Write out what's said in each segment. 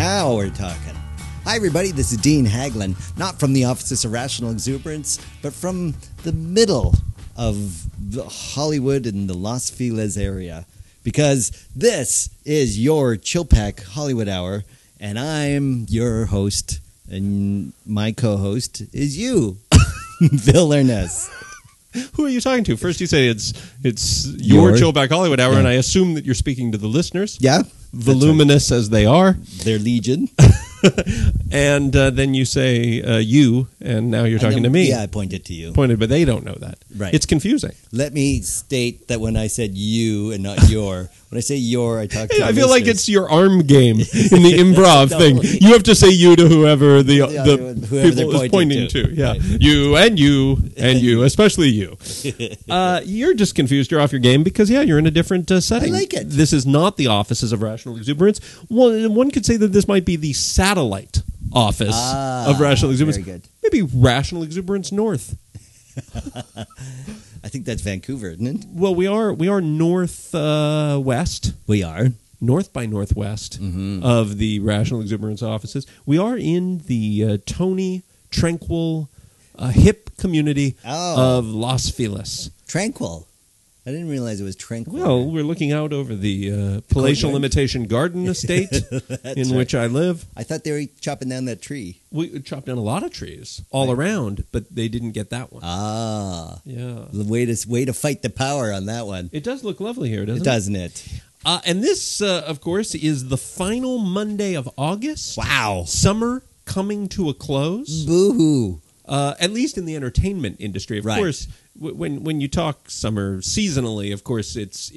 Now we're talking. Hi, everybody. This is Dean Haglin, not from the Office of Rational Exuberance, but from the middle of Hollywood and the Los Feliz area, because this is your Chillpack Hollywood Hour, and I'm your host, and my co-host is you, Bill Ernest. Who are you talking to? First you say it's your Chillpack Hollywood Hour, yeah. And I assume that you're speaking to the listeners. Yeah. Voluminous as they are. They're legion. And then you say you, and now you're talking to me. Yeah, I pointed to you. Pointed, but they don't know that. Right. It's confusing. Let me state that when I said you and not your, when I say your, I talk to I the feel like listeners. it's your arm game in the improv thing. You have to say you to whoever the whoever people is pointing to. Yeah, Right. you and you, especially you. You're just confused. You're off your game because you're in a different setting. I like it. This is not the Offices of Rational Exuberance. Well, one could say that this might be the satellite office of Rational Exuberance. Very good. Maybe Rational Exuberance North. I think that's Vancouver, isn't it? Well, we are north west. We are. North by northwest of the Rational Exuberance offices. We are in the Tony tranquil, hip community of Los Feliz. Tranquil. I didn't realize it was tranquil. Well, we're looking out over the palatial imitation garden estate in which I live. I thought they were chopping down that tree. We chopped down a lot of trees all around, but they didn't get that one. Yeah. The way to fight the power on that one. It does look lovely here, doesn't it? Doesn't it? And this, of course, is the final Monday of August. Wow. Summer coming to a close. Boo-hoo. At least in the entertainment industry. Of course, when you talk summer seasonally, of course, it's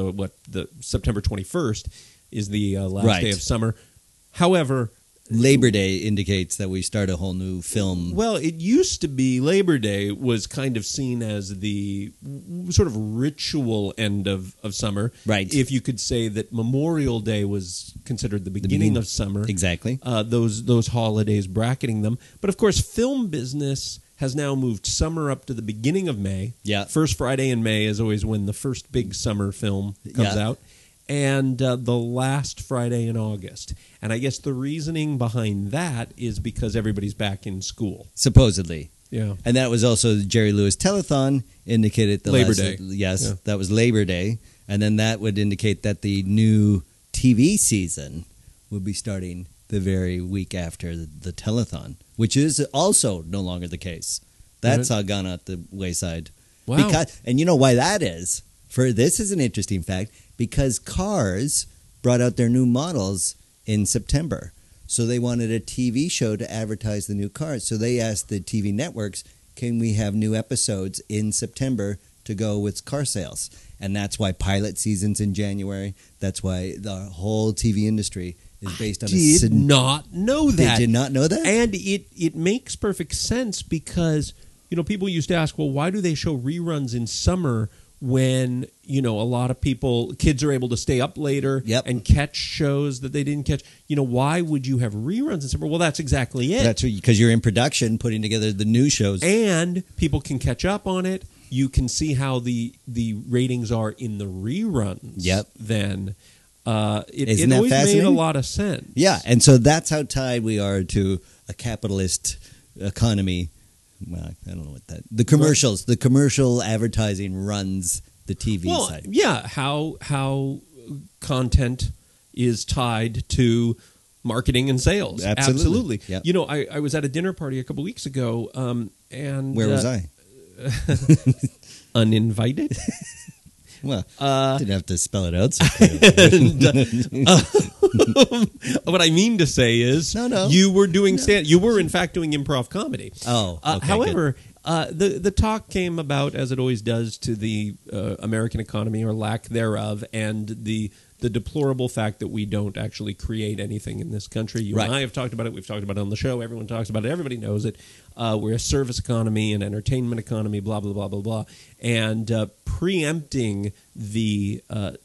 the September 21st is the last day of summer. However, Labor Day indicates that we start a whole new film. well, it used to be Labor Day was kind of seen as the sort of ritual end of summer. Right. If you could say that Memorial Day was considered the beginning of summer. Exactly. Those holidays bracketing them. But, of course, film business has now moved summer up to the beginning of May. Yeah. First Friday in May is always when the first big summer film comes out. And the last Friday in August. And I guess the reasoning behind that is because everybody's back in school. Supposedly. Yeah. And that was also the Jerry Lewis Telethon indicated the Labor last, Day. Yes, Yeah. that was Labor Day. And then that would indicate that the new TV season would be starting the very week after the telethon, which is also no longer the case. That's all gone out the wayside. Wow. And you know why that is? This is an interesting fact, because Cars brought out their new models in September. So they wanted a TV show to advertise the new cars. So they asked the TV networks, can we have new episodes in September to go with car sales? And that's why pilot season's in January. That's why the whole TV industry is based on did not know that. They did not know that? And it makes perfect sense because, people used to ask, well, why do they show reruns in summer when, a lot of kids are able to stay up later and catch shows that they didn't catch? Why would you have reruns in summer? Well, that's exactly it. That's because you're in production putting together the new shows. And people can catch up on it. You can see how the ratings are in the reruns. Then. It always made a lot of sense. Yeah, and so that's how tied we are to a capitalist economy. Well, I don't know what that... The commercial advertising runs the TV side. Yeah, how content is tied to marketing and sales. Absolutely. Yep. I was at a dinner party a couple weeks ago, and... Where was I? Uninvited. Well, didn't have to spell it out so clearly. What I mean to say is, you were doing you were in fact doing improv comedy. Oh, okay, however, the talk came about, as it always does, to the American economy or lack thereof, and the deplorable fact that we don't actually create anything in this country. You and I have talked about it. We've talked about it on the show. Everyone talks about it. Everybody knows it. We're a service economy, an entertainment economy, blah, blah, blah, blah, blah. And preempting the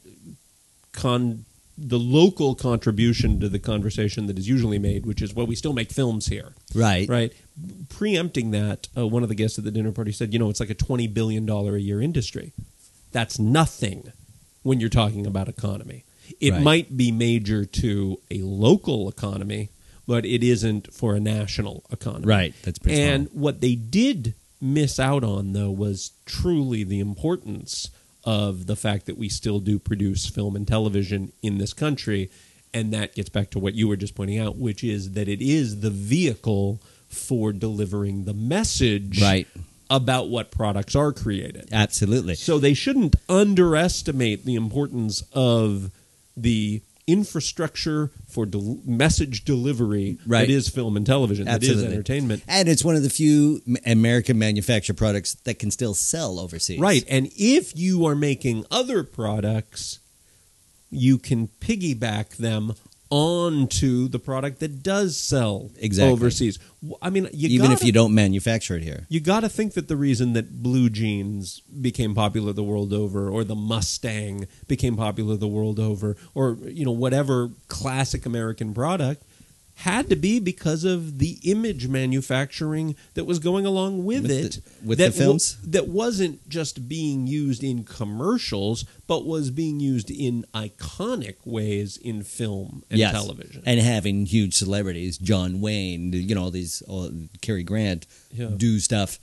local contribution to the conversation that is usually made, which is, well, we still make films here. Right. Preempting that, one of the guests at the dinner party said, it's like a $20 billion a year industry. That's nothing when you're talking about economy. It Right. might be major to a local economy, but it isn't for a national economy. Right. That's pretty And small. what they did miss out on, though, was truly the importance of the fact that we still do produce film and television in this country. And that gets back to what you were just pointing out, which is that it is the vehicle for delivering the message Right. about what products are created. Absolutely. So they shouldn't underestimate the importance of the infrastructure for message delivery Right. that is film and television, that is Absolutely. entertainment. And it's one of the few American manufactured products that can still sell overseas. Right. And if you are making other products, you can piggyback them onto the product that does sell Exactly. overseas. I mean, Even if you don't manufacture it here. You got to think that the reason that blue jeans became popular the world over, or the Mustang became popular the world over, or whatever classic American product, had to be because of the image manufacturing that was going along with it. With the films? That wasn't just being used in commercials, but was being used in iconic ways in film and Yes. television. And having huge celebrities, John Wayne, all these, Cary Grant, Yeah. do stuff,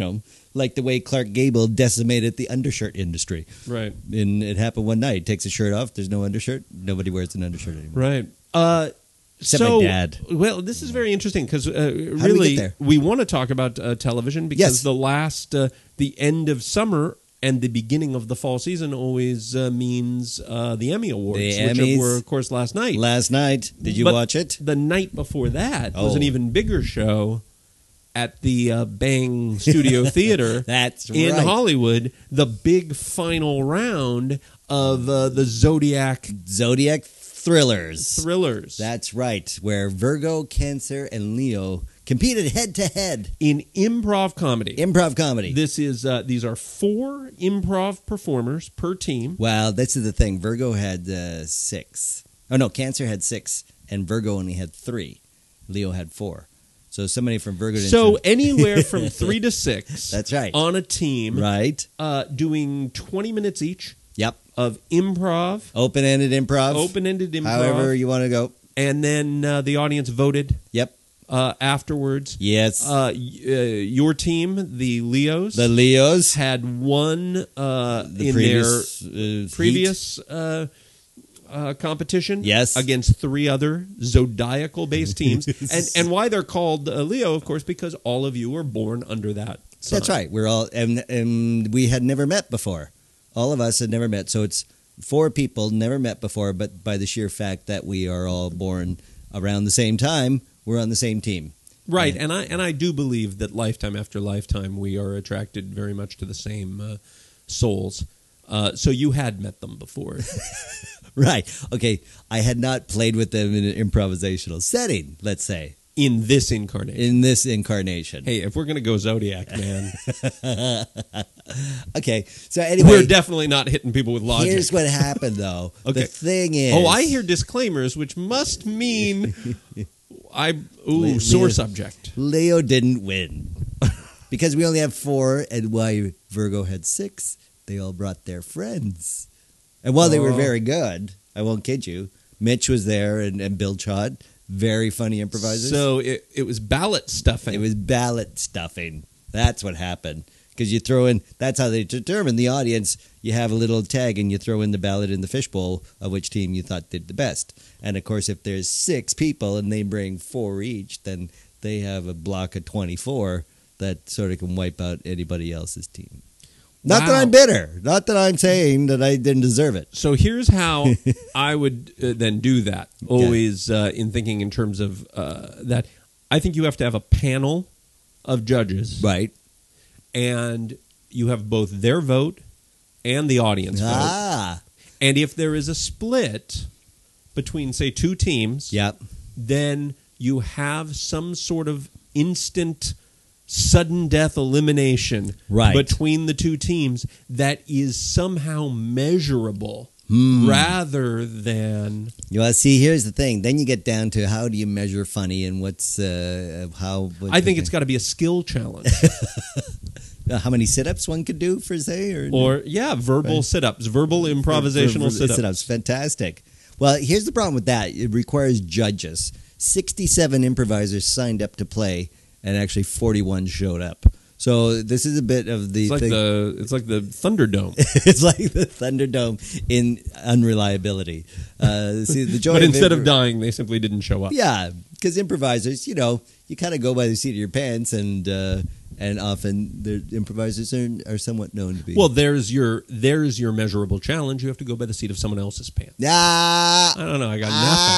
like the way Clark Gable decimated the undershirt industry. Right. And it happened one night. Takes his shirt off. There's no undershirt. Nobody wears an undershirt anymore. Right. Except my dad. Well, this is very interesting because How did we really get there? we want to talk about television because Yes. the end of summer and the beginning of the fall season always means the Emmy Awards, The which Emmys. were, of course, last night. Last night, did you But watch it? The night before that was an Oh. even bigger show at the Bang Studio Theater That's in right. Hollywood, the big final round of the Zodiac Zodiac Thrillers. thrillers. That's right, where Virgo, Cancer, and Leo competed head to head. In improv comedy. Improv comedy. This is these are 4 improv performers per team. Well, this is the thing. Virgo had 6. Oh, no, Cancer had 6, and Virgo only had 3. Leo had 4. So somebody from Virgo didn't So anywhere from 3 to 6 That's right. on a team, Right? doing 20 minutes each Yep. of improv, Open-ended improv. open-ended improv, However you want to go. and then the audience voted Yep. afterwards. Yes. Your team, the Leos, The Leos. had won The in previous, their heat. previous competition, Yes. against 3 other zodiacal-based teams. and why they're called Leo, of course, because all of you were born under that sign. That's right. We're all and we had never met before. All of us had never met. So it's 4 people never met before, but by the sheer fact that we are all born around the same time, we're on the same team. Right, and I do believe that lifetime after lifetime we are attracted very much to the same souls. So you had met them before. Right. Okay. I had not played with them in an improvisational setting, let's say, In this incarnation. in this incarnation. Hey, if we're going to go Zodiac, man, Okay. So anyway, we're definitely not hitting people with logic. here's what happened, though. Okay. The thing is... Oh, I hear disclaimers, which must mean Leo- sore subject. Leo didn't win. Because we only have 4, and why Virgo had 6, they all brought their friends. And while they were Oh. very good, I won't kid you, Mitch was there and Bill Chod, very funny improvisers. So it was ballot stuffing. It was ballot stuffing. That's what happened. Because you throw in, that's how they determine the audience. You have a little tag and you throw in the ballot in the fishbowl of which team you thought did the best. And of course, if there's 6 people and they bring 4 each, then they have a block of 24 that sort of can wipe out anybody else's team. Not that Wow. I'm bitter. Not that I'm saying that I didn't deserve it. So here's how I would then do that. Always in thinking in terms of that. I think you have to have a panel of judges, Right. and you have both their vote and the audience vote. Ah. And if there is a split between, say, 2 teams, Yep. then you have some sort of instant sudden death elimination Right. between the 2 teams that is somehow measurable Hmm. rather than Well, see, here's the thing. Then you get down to how do you measure funny and what's how. I think it's got to be a skill challenge how many sit-ups one could do for say, or or verbal sit-ups, verbal improvisational sit-ups. Sit-ups, fantastic. Well, here's the problem with that. It requires judges. 67 improvisers signed up to play, and actually 41 showed up. So this is a bit of the It's like thing. it's like the Thunderdome. It's like the Thunderdome in unreliability. See, the joy But instead of improv- dying, they simply didn't show up. Yeah, because improvisers, you kind of go by the seat of your pants, and often the improvisers are somewhat known to be. Well, there's your measurable challenge. You have to go by the seat of someone else's pants. ah, I don't know. I got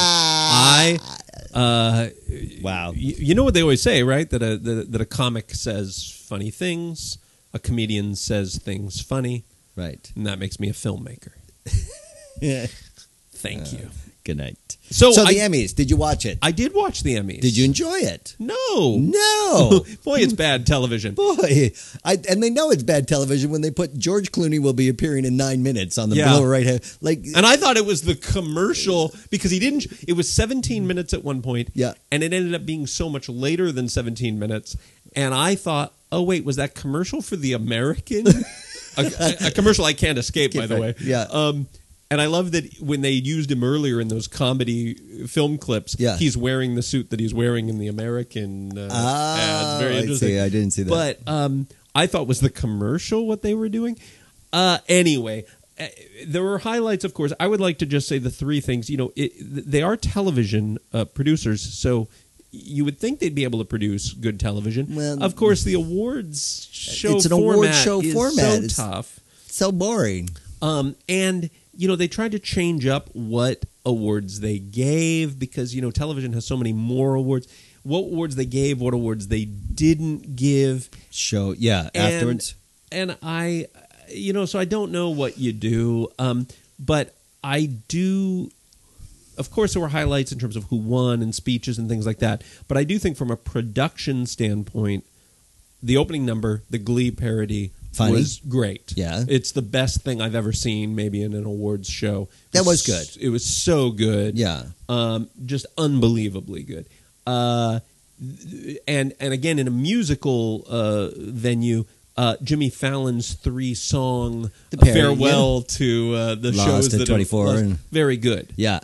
ah. nothing. Wow. You know what they always say, right? That a comic says funny things, a comedian says things funny, Right. and that makes me a filmmaker. Yeah. Thank you. Good night. So the I- Emmys, did you watch it? I did watch the Emmys. Did you enjoy it? No. No. Boy, it's bad television. Boy, and they know it's bad television when they put George Clooney will be appearing in 9 minutes on the Yeah. lower right hand. Like, And I thought it was the commercial because he didn't. It was 17 minutes at one point. Yeah. And it ended up being so much later than 17 minutes. And I thought, oh, wait, was that commercial for the American? a commercial I can't escape, by the way. Yeah. And I love that when they used him earlier in those comedy film clips, Yeah. he's wearing the suit that he's wearing in the American ads. Very I interesting. see. I didn't see that. But I thought was the commercial what they were doing. Anyway, there were highlights, of course. I would like to just say the three things. They are television producers, so you would think they'd be able to produce good television. Well, of course, the awards show It's an format award show is format. so It's tough. so boring. And they tried to change up what awards they gave because television has so many more awards. What awards they gave, what awards they didn't give. Show, yeah, afterwards. And I, so I don't know what you do, but I do. Of course, there were highlights in terms of who won and speeches and things like that. But I do think from a production standpoint, the opening number, the Glee parody, Funny. was great. Yeah. It's the best thing I've ever seen, maybe in an awards show. That was good. It was so good. Yeah. Just unbelievably good. And again, in a musical venue, Jimmy Fallon's 3-song The parody, farewell to the Lost shows at that 24 lost, and- very good. Yeah.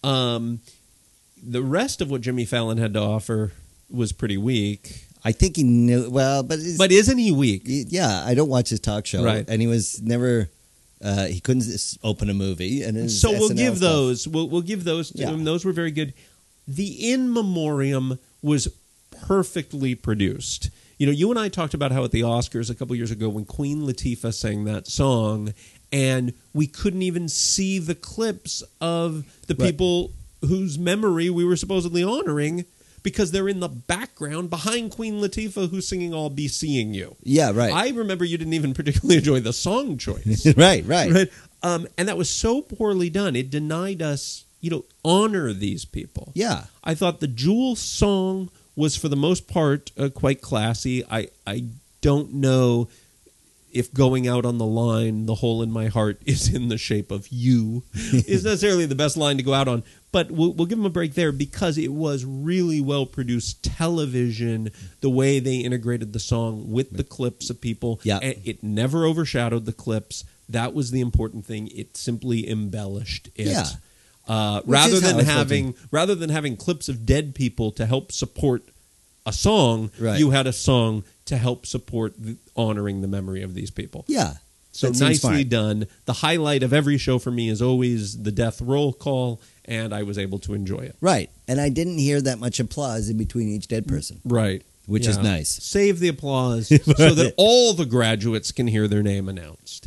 The rest of what Jimmy Fallon had to offer was pretty weak. I think he knew, well, but Isn't he weak? yeah, I don't watch his talk show. Right. And he was never, he couldn't open a movie. And his So we'll SNL give stuff. those. We'll give those to Yeah. him. Those were very good. The In Memoriam was perfectly produced. You and I talked about how at the Oscars a couple years ago when Queen Latifah sang that song, and we couldn't even see the clips of the Right. people whose memory we were supposedly honoring because they're in the background behind Queen Latifah who's singing I'll Be Seeing You. Yeah, right. I remember you didn't even particularly enjoy the song choice. right. Right. And that was so poorly done. It denied us, honor these people. Yeah. I thought the Jewel song was, for the most part, quite classy. I don't know if Going Out on the Line, The Hole in My Heart is in the shape of you, is necessarily the best line to go out on. But we'll give them a break there because it was really well-produced television, the way they integrated the song with the clips of people. Yeah. And it never overshadowed the clips. That was the important thing. It simply embellished it. Yeah. Rather is how than it's supposed having clips of dead people to help support a song, Right. you had a song to help support honoring the memory of these people. Yeah. So That seems nicely smart. done. The highlight of every show for me is always the death roll call, and I was able to enjoy it. Right. And I didn't hear that much applause in between each dead person, Right. which is nice. Save the applause so that all the graduates can hear their name announced.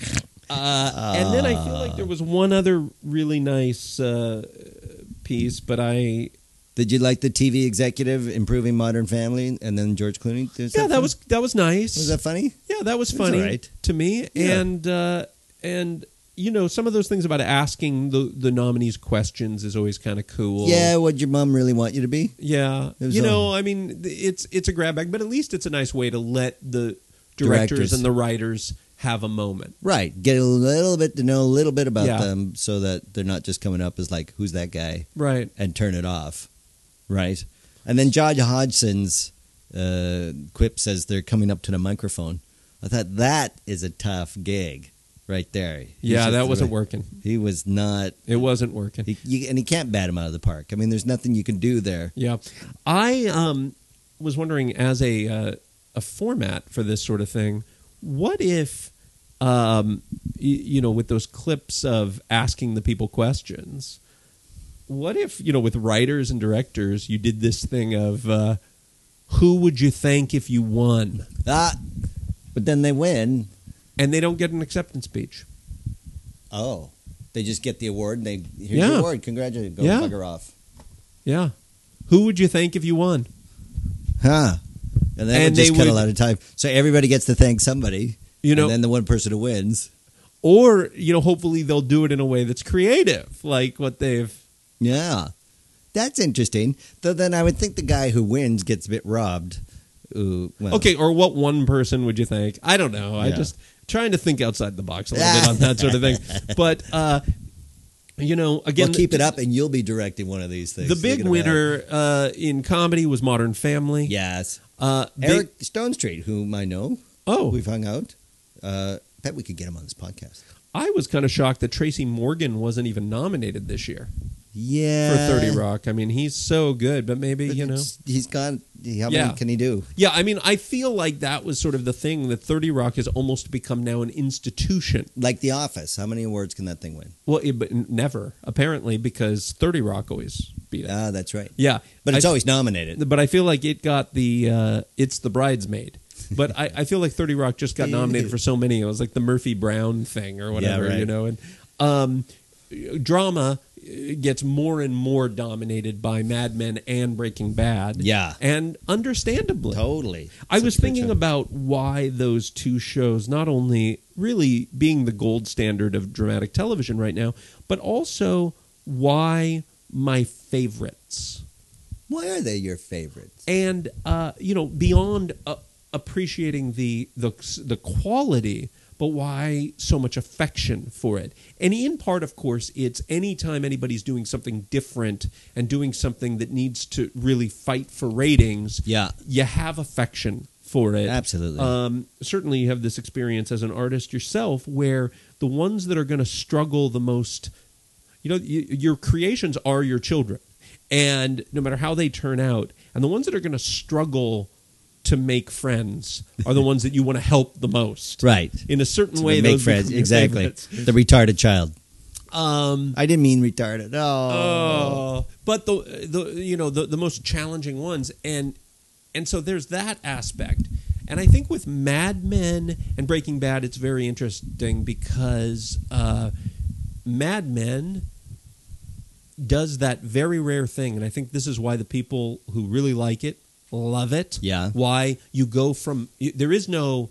And then I feel like there was one other really nice piece, but Did you like the TV executive improving Modern Family and then George Clooney? that was nice. Was that funny? Yeah, that was It was funny all right. to me. Yeah. And some of those things about asking the nominees questions is always kind of cool. Yeah, what'd your mom really want you to be? Yeah. It was I mean, it's a grab bag, but at least it's a nice way to let the directors and the writers have a moment. Right. Get a little bit to know a little bit about Yeah. them so that they're not just coming up as like, who's that guy? Right. And turn it off. Right. And then Josh Hodgson's quip says they're coming up to the microphone. I thought that is a tough gig. right there. Yeah, that wasn't working. He was not. It wasn't working. And he can't bat him out of the park. I mean, there's nothing you can do there. Yeah. I was wondering, as a format for this sort of thing, what if, with those clips of asking the people questions, what if, with writers and directors, you did this thing of, who would you thank if you won? But then they win. And they don't get an acceptance speech. Oh. They just get the award and here's Yeah. your award. Congratulations. Go bugger off. Yeah. Who would you thank if you won? Huh. And then would just cut a lot of time. So everybody gets to thank somebody. And then the one person who wins. Or, hopefully they'll do it in a way that's creative, like what they've... Yeah. That's interesting. Though then I would think the guy who wins gets a bit robbed. Ooh, well. Okay, or what one person would you thank? I don't know. I just trying to think outside the box a little bit on that sort of thing. But, again... Well, keep it up and you'll be directing one of these things. The big winner in comedy was Modern Family. Yes. Eric Stonestreet, whom I know. Oh. We've hung out. Bet we could get him on this podcast. I was kind of shocked that Tracy Morgan wasn't even nominated this year. Yeah. For 30 Rock. I mean, he's so good, but maybe, He's gone. How many can he do? Yeah, I mean, I feel like that was sort of the thing, that 30 Rock has almost become now an institution. Like The Office. How many awards can that thing win? Well, but never, apparently, because 30 Rock always beat it. Ah, that's right. Yeah. But it's always nominated. But I feel like it got it's the Bridesmaid. But I feel like 30 Rock just got nominated for so many. It was like the Murphy Brown thing or whatever, And drama gets more and more dominated by Mad Men and Breaking Bad. Yeah. And understandably. Totally. I was thinking about why those two shows, not only really being the gold standard of dramatic television right now, but also why my favorites. Why are they your favorites? And, beyond appreciating the quality, but why so much affection for it? And in part, of course, it's anytime anybody's doing something different and doing something that needs to really fight for ratings, you have affection for it. Absolutely. Certainly you have this experience as an artist yourself where the ones that are going to struggle the most, your creations are your children. And no matter how they turn out, and the ones that are going to struggle to make friends are the ones that you want to help the most. Right. In a certain way, make those friends. become your Exactly. favorites. The retarded child. I didn't mean retarded. But the most challenging ones, and so there's that aspect. And I think with Mad Men and Breaking Bad, it's very interesting because Mad Men does that very rare thing, and I think this is why the people who really like it love it. Yeah. Why you go from there is no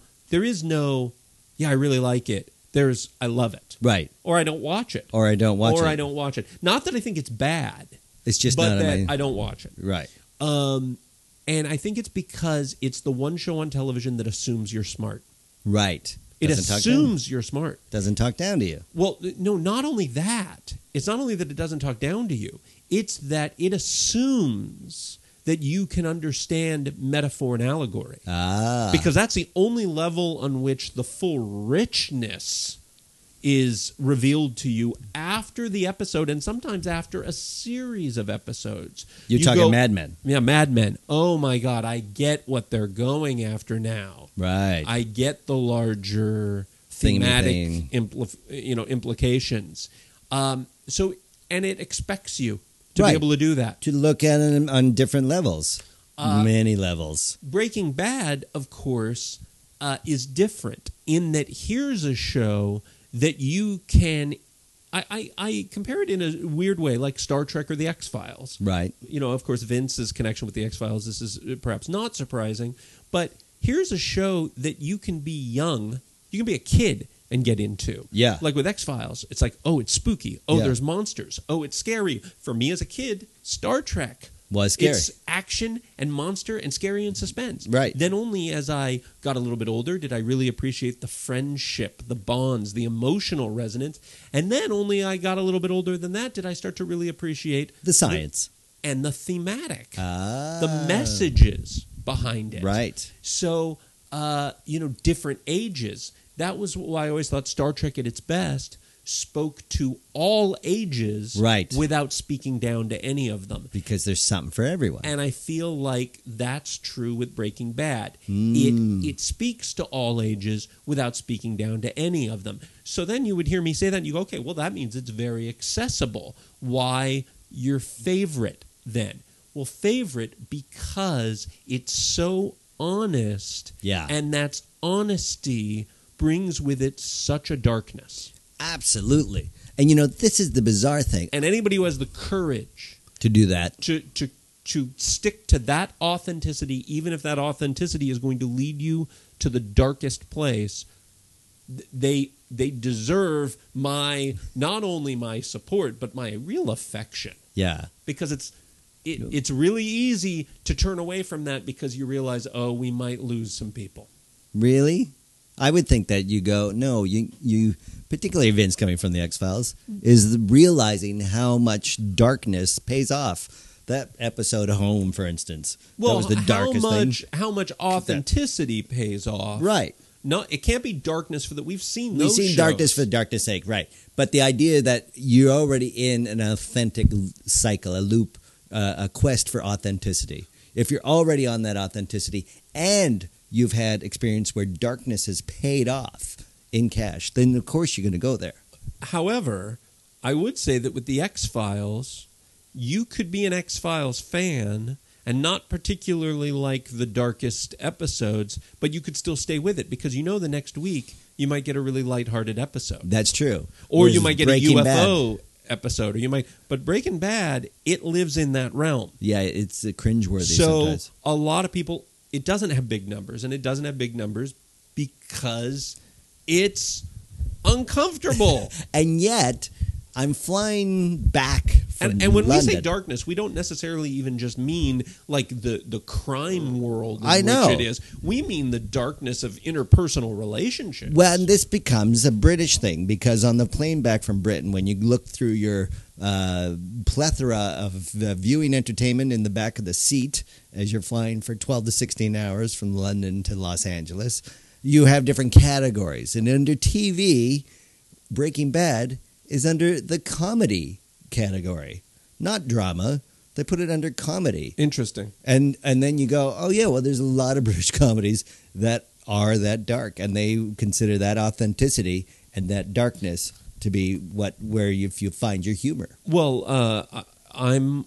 I really like it. There's I love it. Right. Or I don't watch it. Or I don't watch it. Not that I think it's bad. It's just but not that I don't watch it. Right. And I think it's because it's the one show on television that assumes you're smart. Right. It assumes you're smart. Doesn't talk down to you. Well, no, not only that. It's not only that it doesn't talk down to you. It's that it assumes that you can understand metaphor and allegory. Because that's the only level on which the full richness is revealed to you after the episode, and sometimes after a series of episodes. You're talking Mad Men. Yeah, Mad Men. Oh my God, I get what they're going after now. Right. I get the larger thematic implications. So, and it expects you to be able to do that. To look at it on different levels. Many levels. Breaking Bad, of course, is different in that here's a show that you can... I compare it in a weird way, like Star Trek or The X-Files. Right. Of course, Vince's connection with The X-Files, this is perhaps not surprising, but here's a show that you can be young, you can be a kid and get into. Yeah. Like with X-Files, it's like, oh, it's spooky. Oh, there's monsters. Oh, it's scary. For me as a kid, Star Trek was scary. It's action and monster and scary and suspense. Right. Then only as I got a little bit older did I really appreciate the friendship, the bonds, the emotional resonance. And then only I got a little bit older than that did I start to really appreciate the science and the thematic, the messages behind it. Right. So, different ages. that was why I always thought Star Trek at its best spoke to all ages, Right. without speaking down to any of them. Because there's something for everyone. And I feel like that's true with Breaking Bad. Mm. It speaks to all ages without speaking down to any of them. So then you would hear me say that, and you go, okay, well, that means it's very accessible. Why your favorite then? Well, favorite because it's so honest, Yeah. and that honesty brings with it such a darkness. Absolutely. And this is the bizarre thing. And anybody who has the courage To do that. to stick to that authenticity, even if that authenticity is going to lead you to the darkest place, they deserve not only my support, but my real affection. Yeah. Because it's really easy to turn away from that because you realize, oh, we might lose some people. Really? I would think that you go, no, you particularly Vince coming from the X-Files, is realizing how much darkness pays off. That episode of Home, for instance, Well, that was the darkest thing. How much authenticity pays off? Right. No, it can't be darkness for that. We've seen We've those seen shows. darkness for darkness' sake, right. But the idea that you're already in an authentic cycle, a loop, a quest for authenticity. If you're already on that authenticity and you've had experience where darkness has paid off in cash, then of course you're going to go there. However, I would say that with the X-Files, you could be an X-Files fan and not particularly like the darkest episodes, but you could still stay with it because the next week you might get a really lighthearted episode. That's true. Or Whereas you might get Breaking a Bad, UFO episode, but Breaking Bad, it lives in that realm. yeah, it's cringeworthy So sometimes. a lot of people, it doesn't have big numbers, and it doesn't have big numbers because it's uncomfortable. And yet, I'm flying back from And when we say London. darkness, we don't necessarily even just mean like the crime world in I know. which it is. We mean the darkness of interpersonal relationships. Well, and this becomes a British thing because on the plane back from Britain, when you look through your plethora of viewing entertainment in the back of the seat as you're flying for 12 to 16 hours from London to Los Angeles, you have different categories. And under TV, Breaking Bad is under the comedy category, not drama. They put it under comedy. Interesting. And then you go, oh, yeah, well, there's a lot of British comedies that are that dark, and they consider that authenticity and that darkness to be where you find your humor. Well, I'm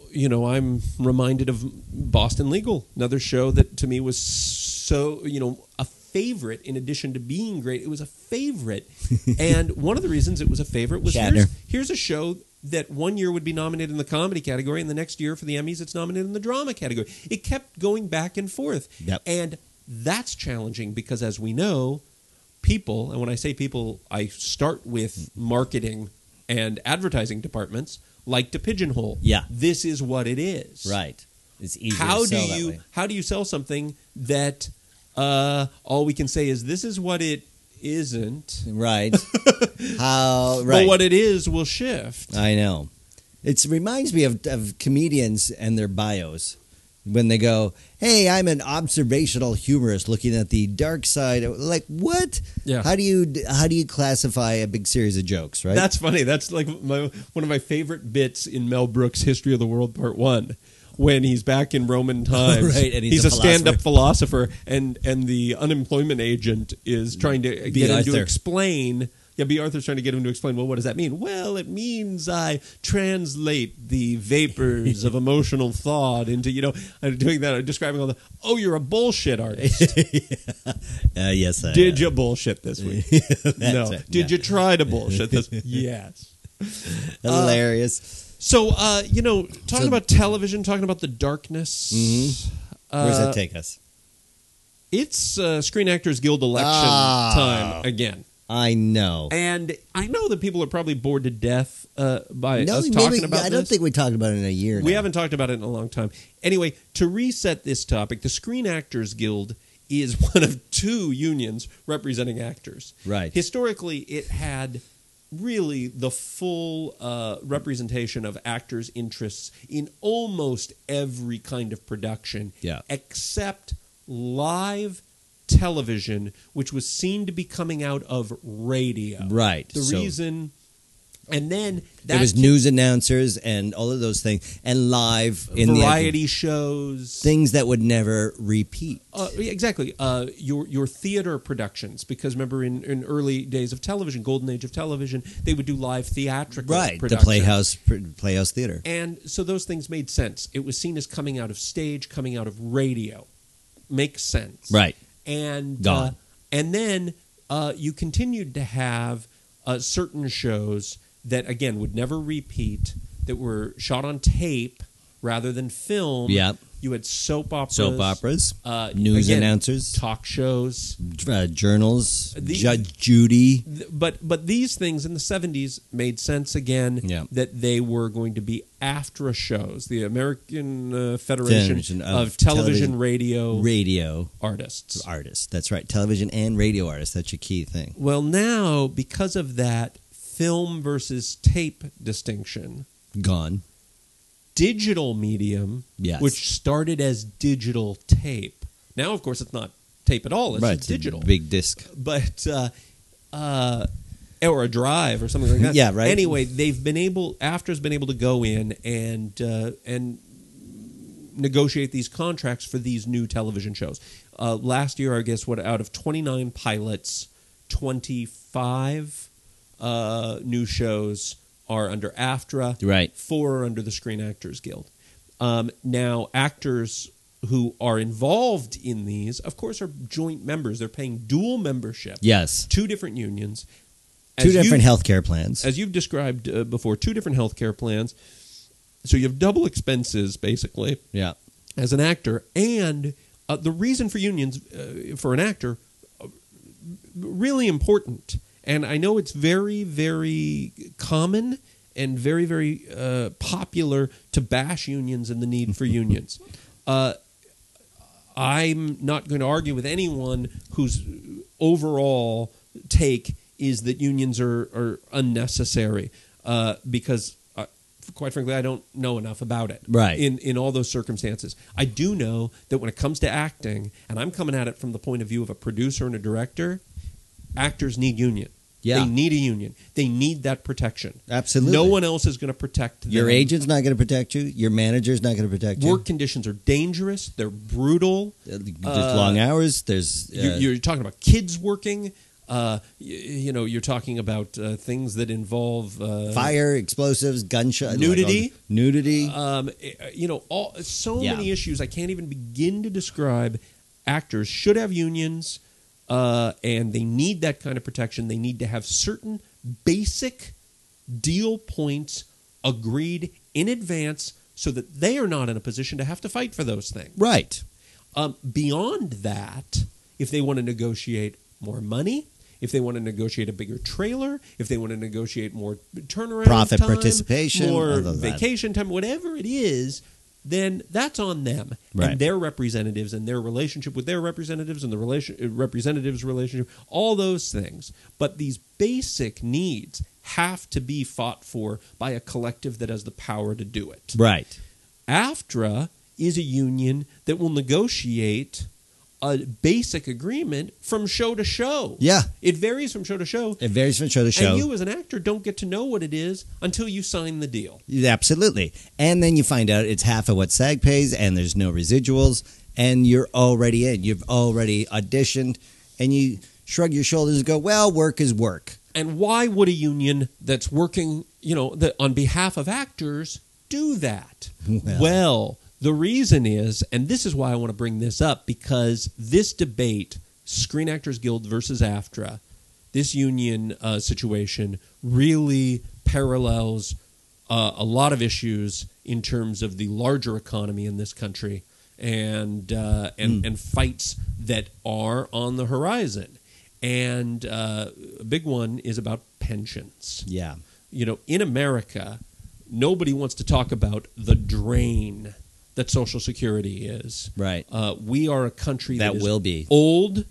reminded of Boston Legal, another show that to me was so, a favorite in addition to being great. It was a favorite. And one of the reasons it was a favorite was here's a show that one year would be nominated in the comedy category, and the next year for the Emmys it's nominated in the drama category. It kept going back and forth. Yep. And that's challenging because, as we know, people, and when I say people, I start with marketing and advertising departments, like to pigeonhole. Yeah. This is what it is. Right. It's easier to sell that way. How do you sell something that all we can say is this is what it isn't? Right. Right. But what it is will shift. I know. It reminds me of comedians and their bios. When they go, hey, I'm an observational humorist looking at the dark side. Like, what? Yeah. How do you classify a big series of jokes, right? That's funny. That's like one of my favorite bits in Mel Brooks' History of the World Part 1. When he's back in Roman times, Right, and he's a stand-up philosopher, and the unemployment agent is trying to get him to explain. Yeah, B. Arthur's trying to get him to explain, well, what does that mean? Well, it means I translate the vapors of emotional thought into, I'm doing that, describing all the, you're a bullshit artist. Yes, I Did you bullshit this week? No. it. Did you try to bullshit this? Yes. Hilarious. So, talking about television, talking about the darkness. Mm-hmm. Where does that take us? It's Screen Actors Guild election time again. I know. And I know that people are probably bored to death by us talking about this. I don't think we talked about it in a year We now. haven't talked about it in a long time. Anyway, to reset this topic, the Screen Actors Guild is one of two unions representing actors. Right. Historically, it had really the full representation of actors' interests in almost every kind of production, Yeah. except live television, which was seen to be coming out of radio. Right. The So reason... And then there was news announcers and all of those things, and live in variety shows, things that would never repeat. Exactly. Your theater productions, because remember in early days of television, golden age of television, they would do live theatrical productions. The Playhouse Theater. And so those things made sense. It was seen as coming out of stage, coming out of radio. Makes sense. Right. And Gone. And then you continued to have certain shows that, again, would never repeat, that were shot on tape rather than film. Yep. You had soap operas. News again, announcers. talk shows. Journals. Judge Judy. But these things in the 70s made sense again, that they were going to be AFTRA shows, the American Federation of Television Radio Artists. That's right. Television and radio artists. That's your key thing. Well, now, because of that film versus tape distinction, gone. Digital medium, which started as digital tape. Now, of course, it's not tape at all. It's just digital. A big disc. But, or a drive or something like that. Yeah, right. Anyway, AFTRA's been able to go in and negotiate these contracts for these new television shows. Last year, I guess, out of 29 pilots, 25 new shows are under AFTRA. Right. 4 are under the Screen Actors Guild. Now, actors who are involved in these, of course, are joint members. They're paying dual membership. Yes. 2 different unions. Two different healthcare plans. As you've described before, 2 different healthcare plans. So you have double expenses, basically, as an actor. And the reason for unions for an actor, really important. And I know it's very, very common and very, very popular to bash unions and the need for unions. I'm not going to argue with anyone whose overall take is that unions are unnecessary because, quite frankly, I don't know enough about it in all those circumstances. I do know that when it comes to acting, and I'm coming at it from the point of view of a producer and a director, actors need union. Yeah. They need a union. They need that protection. Absolutely. No one else is going to protect them. Your agent's not going to protect you. Your manager's not going to protect you. Work conditions are dangerous. They're brutal. There's long hours. There's you're talking about kids working. You're talking about things that involve fire, explosives, gunshot, nudity. Nudity. Many issues I can't even begin to describe. Actors should have unions. And they need that kind of protection. They need to have certain basic deal points agreed in advance so that they are not in a position to have to fight for those things. Right. Beyond that, if they want to negotiate more money, if they want to negotiate a bigger trailer, if they want to negotiate more turnaround profit time, participation, more vacation time, whatever it is, then that's on them and their representatives and their relationship with their representatives and the representatives' relationship, all those things. But these basic needs have to be fought for by a collective that has the power to do it. Right. AFTRA is a union that will negotiate a basic agreement from show to show. Yeah. It varies from show to show. And you as an actor don't get to know what it is until you sign the deal. Absolutely. And then you find out it's half of what SAG pays and there's no residuals and you're already in. You've already auditioned and you shrug your shoulders and go, well, work is work. And why would a union that's working, on behalf of actors do that? Well, the reason is, and this is why I want to bring this up, because this debate, Screen Actors Guild versus AFTRA, this union situation really parallels a lot of issues in terms of the larger economy in this country and fights that are on the horizon. And a big one is about pensions. Yeah. In America, nobody wants to talk about the drain that Social Security is. Right. We are a country that will be old.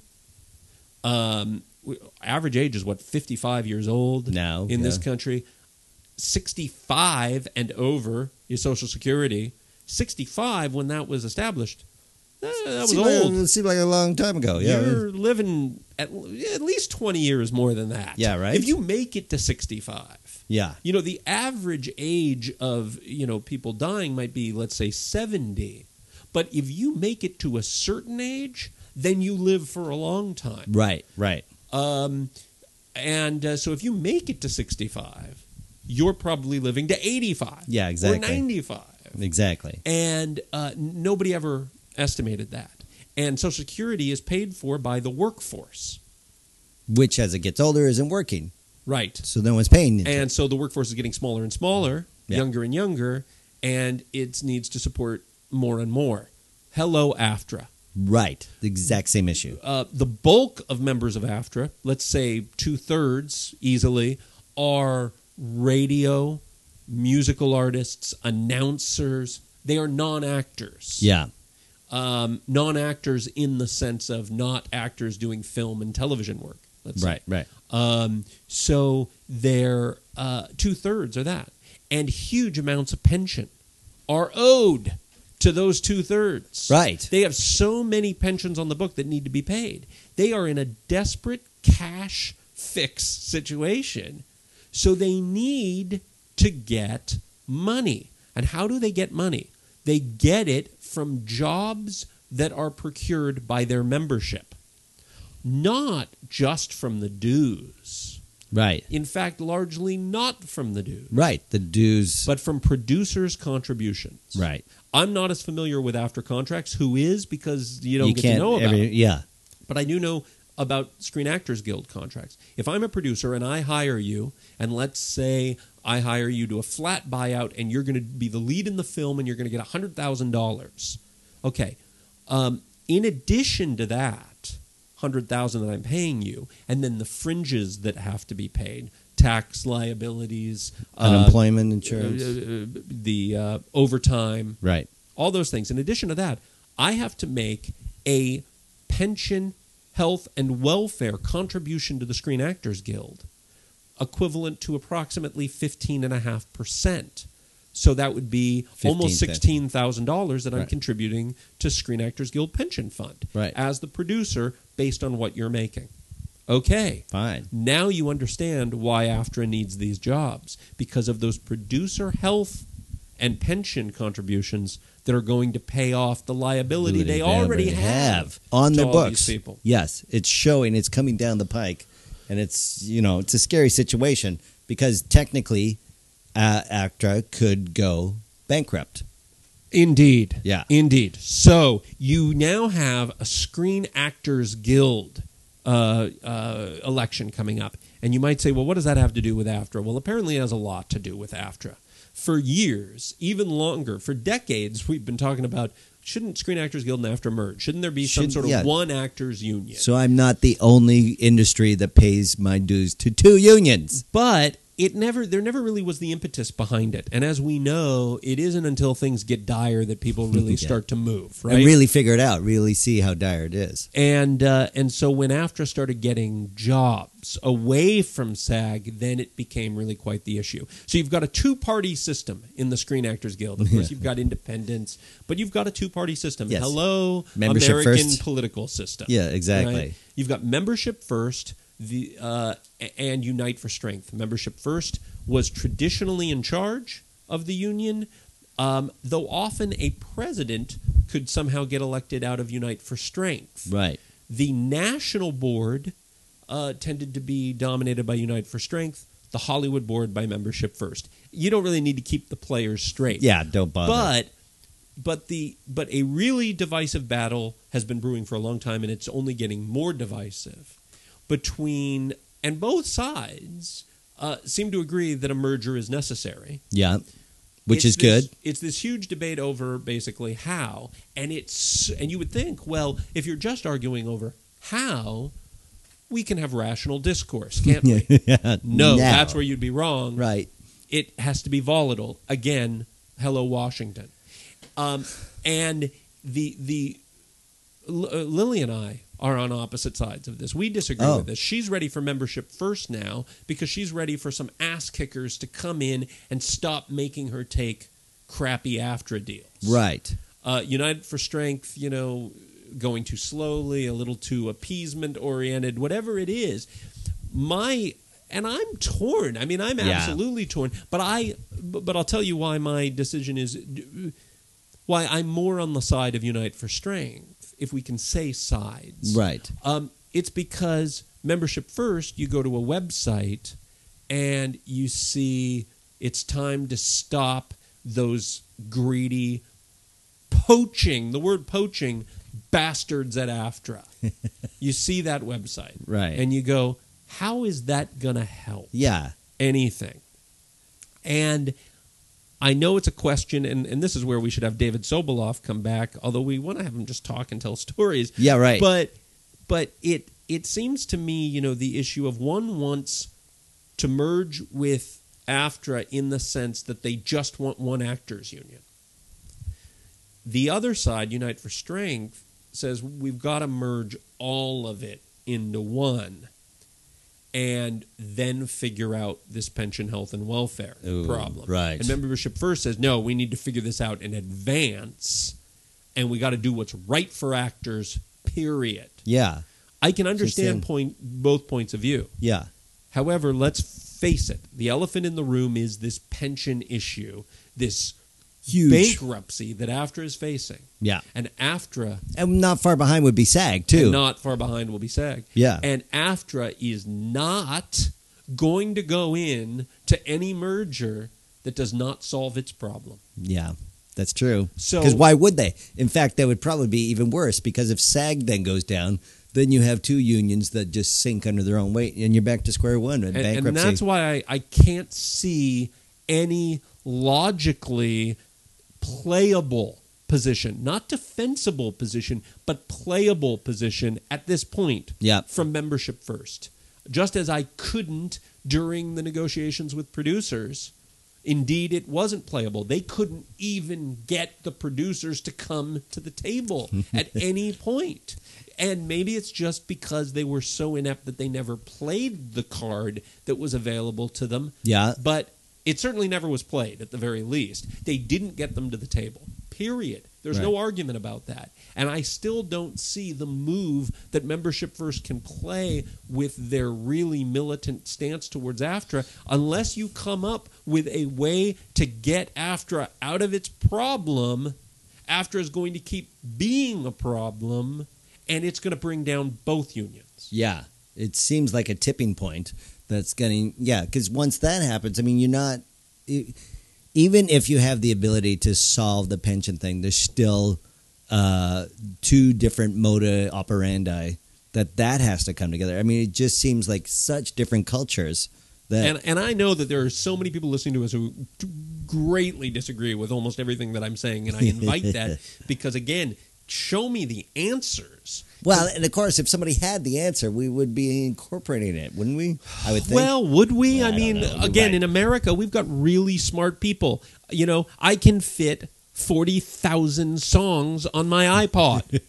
Average age is 55 years old now in this country. 65 and over is Social Security. 65 when that was established That was old. It seemed like a long time ago. Yeah. You're living at least 20 years more than that. Yeah, right. If you make it to 65. Yeah. The average age of, people dying might be, let's say, 70. But if you make it to a certain age, then you live for a long time. Right. So if you make it to 65, you're probably living to 85. Yeah, exactly. Or 95. Exactly. And nobody ever estimated that. And Social Security is paid for by the workforce. Which, as it gets older, isn't working. Right. So no one's paying into And so the workforce is getting smaller and smaller, Yeah. younger and younger, and it needs to support more and more. Hello, AFTRA. Right. The exact same issue. The bulk of members of AFTRA, let's say 2/3 easily, are radio, musical artists, announcers. They are non-actors. Yeah. Non-actors in the sense of not actors doing film and television work. Let's say. Right. So they're 2/3 are that. And huge amounts of pension are owed to those 2/3. Right. They have so many pensions on the book that need to be paid. They are in a desperate cash fix situation. So they need to get money. And how do they get money? They get it from jobs that are procured by their membership. Not just from the dues. Right. In fact, largely not from the dues. Right. The dues. But from producers' contributions. Right. I'm not as familiar with AFTRA contracts. Who is? Because you don't get to know about it. Yeah. But I do know about Screen Actors Guild contracts. If I'm a producer and I hire you, and let's say I hire you to a flat buyout and you're going to be the lead in the film and you're going to get $100,000. Okay. In addition to that, $100,000 that I'm paying you, and then the fringes that have to be paid, tax liabilities, Unemployment insurance. the overtime, Right. all those things. In addition to that, I have to make a pension, health, and welfare contribution to the Screen Actors Guild equivalent to approximately 15.5%. So that would be almost $16,000 that I'm contributing to Screen Actors Guild Pension Fund as the producer based on what you're making. Okay. Fine. Now you understand why AFTRA needs these jobs, because of those producer health and pension contributions that are going to pay off the liability they already have on their all books. These people. Yes, it's showing. It's coming down the pike, and it's it's a scary situation because technically, ACTRA could go bankrupt. Indeed. Yeah. Indeed. So you now have a Screen Actors Guild election coming up. And you might say, well, what does that have to do with AFTRA? Well, apparently it has a lot to do with AFTRA. For years, even longer, for decades, we've been talking about, shouldn't Screen Actors Guild and AFTRA merge? Shouldn't there be some sort of one actors union? So I'm not the only industry that pays my dues to two unions. But there never really was the impetus behind it. And as we know, it isn't until things get dire that people really start to move, right? And really figure it out, really see how dire it is. And so when AFTRA started getting jobs away from SAG, then it became really quite the issue. So you've got a two-party system in the Screen Actors Guild. Of course, you've got independents, but you've got a two-party system. Yes. Hello, Membership American first. political system. Yeah, exactly. Right? You've got membership first, and Unite for Strength. Membership First was traditionally in charge of the union, though often a president could somehow get elected out of Unite for Strength. Right. The national board tended to be dominated by Unite for Strength, the Hollywood board by Membership First. You don't really need to keep the players straight. Yeah, don't bother. But a really divisive battle has been brewing for a long time, and it's only getting more divisive and both sides seem to agree that a merger is necessary. Yeah, which is good. It's this huge debate over basically how, and you would think, well, if you're just arguing over how, we can have rational discourse, can't we? No, that's where you'd be wrong. Right. It has to be volatile. Again, hello, Washington. And Lily and I are on opposite sides of this. We disagree with this. She's ready for Membership First now because she's ready for some ass kickers to come in and stop making her take crappy AFTRA deals. Right. United for Strength, going too slowly, a little too appeasement oriented, whatever it is. And I'm torn. I mean, I'm absolutely torn. But I'll tell you why my decision is why I'm more on the side of Unite for Strength, if we can say sides. Right. It's because Membership First, you go to a website and you see it's time to stop those greedy poaching, the word poaching, bastards at AFTRA. You see that website. Right. And you go, how is that going to help? Yeah. Anything? And I know it's a question, and this is where we should have David Soboleff come back, although we want to have him just talk and tell stories. Yeah, right. But it seems to me, the issue of one wants to merge with AFTRA in the sense that they just want one actors union. The other side, Unite for Strength, says we've got to merge all of it into one and then figure out this pension, health, and welfare problem. Right. And Membership First says, no, we need to figure this out in advance, and we got to do what's right for actors, period. Yeah. I can understand both points of view. Yeah. However, let's face it, the elephant in the room is this pension issue, this huge bankruptcy that AFTRA is facing. Yeah. And AFTRA... And not far behind would be SAG, too. And not far behind will be SAG. Yeah. And AFTRA is not going to go in to any merger that does not solve its problem. Yeah, that's true. So, because why would they? In fact, that would probably be even worse, because if SAG then goes down, then you have two unions that just sink under their own weight, and you're back to square one in bankruptcy. And that's why I can't see any logically playable position, not defensible position, but playable position at this point from Membership First. Just as I couldn't during the negotiations with producers. Indeed, it wasn't playable. They couldn't even get the producers to come to the table at any point. And maybe it's just because they were so inept that they never played the card that was available to them. Yeah. But it certainly never was played, at the very least. They didn't get them to the table, period. There's no argument about that. And I still don't see the move that Membership First can play with their really militant stance towards AFTRA unless you come up with a way to get AFTRA out of its problem. AFTRA is going to keep being a problem, and it's going to bring down both unions. Yeah. It seems like a tipping point that's getting... Yeah, because once that happens, I mean, you're not... Even if you have the ability to solve the pension thing, there's still two different moda operandi that has to come together. I mean, it just seems like such different cultures. And I know that there are so many people listening to us who greatly disagree with almost everything that I'm saying, and I invite that because, again, show me the answers. Well, and of course, if somebody had the answer, we would be incorporating it, wouldn't we? I would think. Well, would we? Well, I mean, again, right. In America, we've got really smart people. I can fit 40,000 songs on my iPod.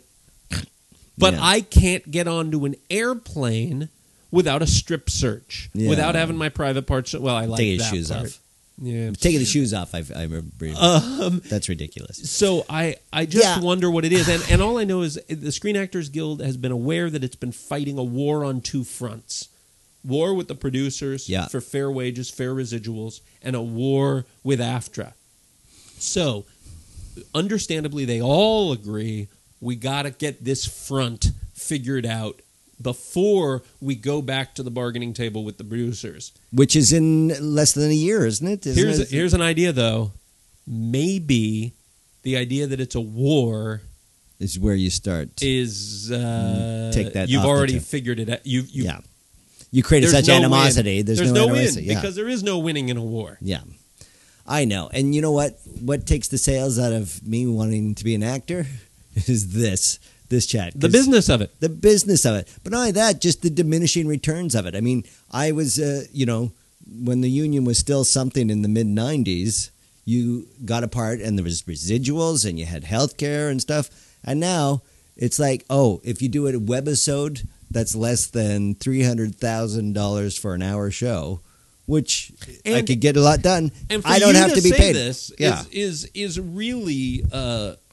But I can't get onto an airplane without a strip search, without having my private parts. Well, I like Take that his shoes part. off. Yeah. Taking the shoes off, I remember. That's ridiculous. So I just wonder what it is. And all I know is the Screen Actors Guild has been aware that it's been fighting a war on two fronts. War with the producers for fair wages, fair residuals, and a war with AFTRA. So, understandably, they all agree we got to get this front figured out before we go back to the bargaining table with the producers. Which is in less than a year, isn't it? Here's an idea, though. Maybe the idea that it's a war is where you start. Is take that? You've off already the figured it out. You created such animosity. There's no win because there is no winning in a war. Yeah, I know. And you know what? What takes the sales out of me wanting to be an actor is this chat. The business of it. The business of it. But not only that, just the diminishing returns of it. I mean, I was, when the union was still something in the mid-'90s, you got apart and there was residuals and you had health care and stuff. And now it's like, if you do a webisode that's less than $300,000 for an hour show, which I could get a lot done. And for I don't you have to be say paid. This is really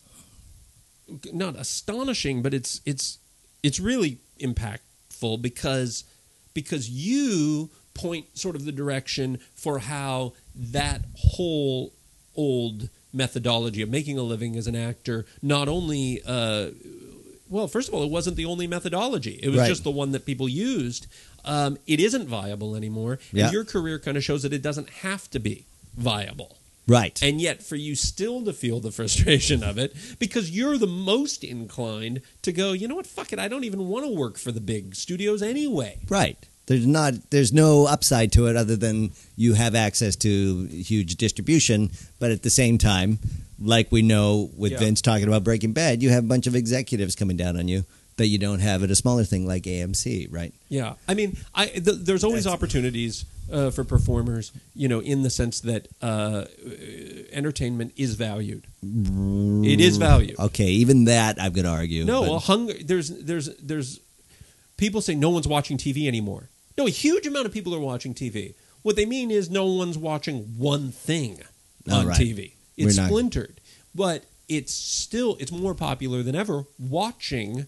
not astonishing, but it's really impactful because you point sort of the direction for how that whole old methodology of making a living as an actor not only well, first of all, it wasn't the only methodology. It was just the one that people used. It isn't viable anymore. Yeah. And your career kind of shows that it doesn't have to be viable. Right. And yet for you still to feel the frustration of it because you're the most inclined to go, you know what, fuck it, I don't even want to work for the big studios anyway. Right. There's no upside to it other than you have access to huge distribution, but at the same time, like we know with Vince talking about Breaking Bad, you have a bunch of executives coming down on you that you don't have at a smaller thing like AMC, right? Yeah. I mean, there's always opportunities for performers, in the sense that entertainment is valued. It is valued. Okay, even that I'm going to argue. No, there's people say no one's watching TV anymore. No, a huge amount of people are watching TV. What they mean is no one's watching one thing on TV. It's splintered. But it's more popular than ever. Watching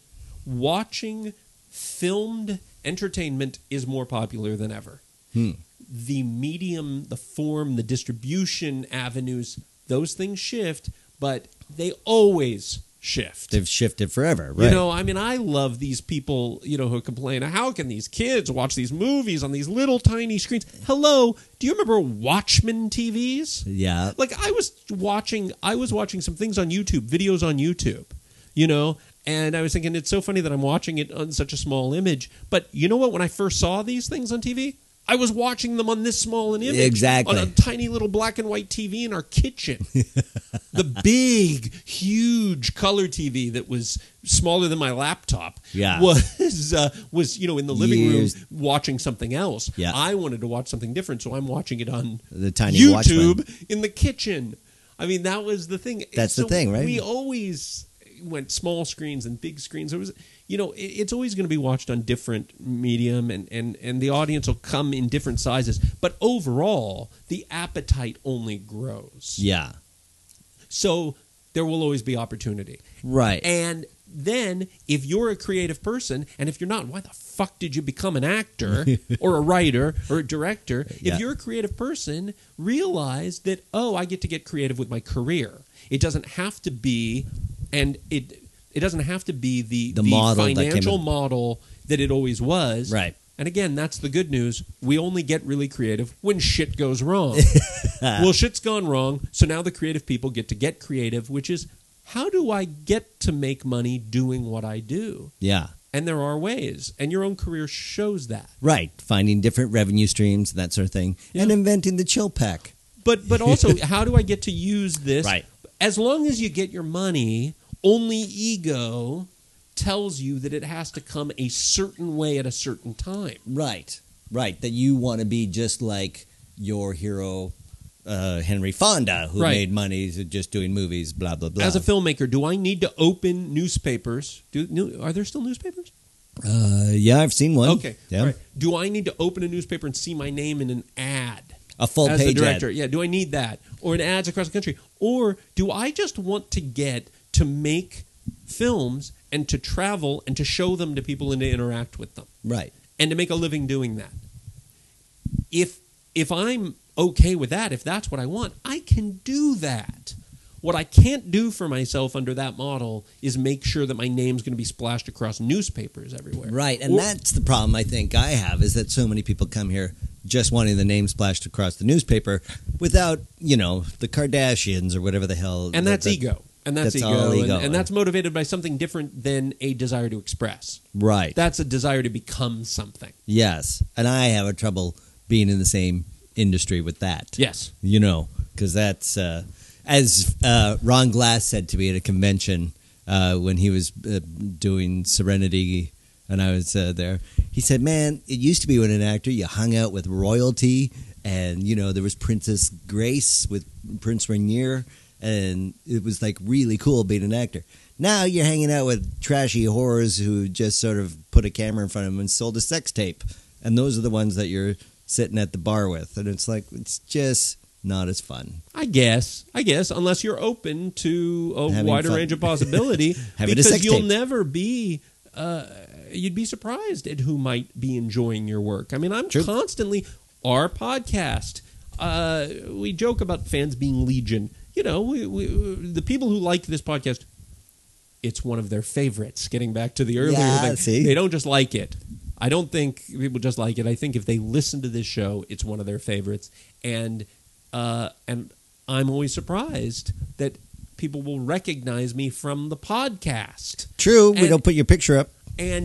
filmed entertainment is more popular than ever. The medium, the form, the distribution avenues, those things shift, but they always shift. They've shifted forever, right? I love these people, who complain, how can these kids watch these movies on these little tiny screens? Hello, do you remember Watchmen TVs? Yeah. Like I was watching some things on YouTube, videos on YouTube, and I was thinking it's so funny that I'm watching it on such a small image. But you know what? When I first saw these things on TV, I was watching them on this small an image. Exactly. On a tiny little black and white TV in our kitchen. The big, huge color TV that was smaller than my laptop was in the living room watching something else. Yeah. I wanted to watch something different, so I'm watching it on the tiny YouTube Watchmen. In the kitchen. I mean, that was the thing. That's the thing, right? We always went small screens and big screens. It was, it's always going to be watched on different medium, and the audience will come in different sizes. But overall, the appetite only grows. Yeah. So there will always be opportunity. Right. And then if you're a creative person, and if you're not, why the fuck did you become an actor or a writer or a director? Yeah. If you're a creative person, realize that, I get to get creative with my career. It doesn't have to be... And it doesn't have to be the financial model that it always was. Right. And again, that's the good news. We only get really creative when shit goes wrong. Well, shit's gone wrong, so now the creative people get creative, which is, how do I get to make money doing what I do? Yeah. And there are ways, and your own career shows that. Right. Finding different revenue streams, that sort of thing, and inventing the chill pack. But also, how do I get to use this? Right. As long as you get your money... Only ego tells you that it has to come a certain way at a certain time. Right. That you want to be just like your hero, Henry Fonda, who made money just doing movies, blah, blah, blah. As a filmmaker, do I need to open newspapers? Are there still newspapers? Yeah, I've seen one. Okay. Yeah. All right. Do I need to open a newspaper and see my name in an ad? A full as page the director? ad. Yeah, do I need that? Or in ads across the country? Or do I just want to get to make films and to travel and to show them to people and to interact with them? Right. And to make a living doing that. If I'm okay with that, if that's what I want, I can do that. What I can't do for myself under that model is make sure that my name's going to be splashed across newspapers everywhere. Right, and that's the problem I think I have, is that so many people come here just wanting the name splashed across the newspaper without, the Kardashians or whatever the hell. And that's ego. And that's ego. All ego. And that's motivated by something different than a desire to express. Right. That's a desire to become something. Yes, and I have a trouble being in the same industry with that. Yes. Because that's... as Ron Glass said to me at a convention when he was doing Serenity and I was there, he said, man, it used to be when an actor, you hung out with royalty and, there was Princess Grace with Prince Rainier and it was like really cool being an actor. Now you're hanging out with trashy whores who just sort of put a camera in front of them and sold a sex tape. And those are the ones that you're sitting at the bar with. And it's like, it's just... not as fun. I guess, unless you're open to a Having wider fun. range of possibility, Having a because sex you'll tape. never be. You'd be surprised at who might be enjoying your work. I mean, I'm True. constantly our podcast. We joke about fans being legion. You know, the people who like this podcast, it's one of their favorites. Getting back to the earlier thing, see? they don't just like it. I don't think people just like it. I think if they listen to this show, it's one of their favorites. And I'm always surprised that people will recognize me from the podcast. True, we And- don't put your picture up. And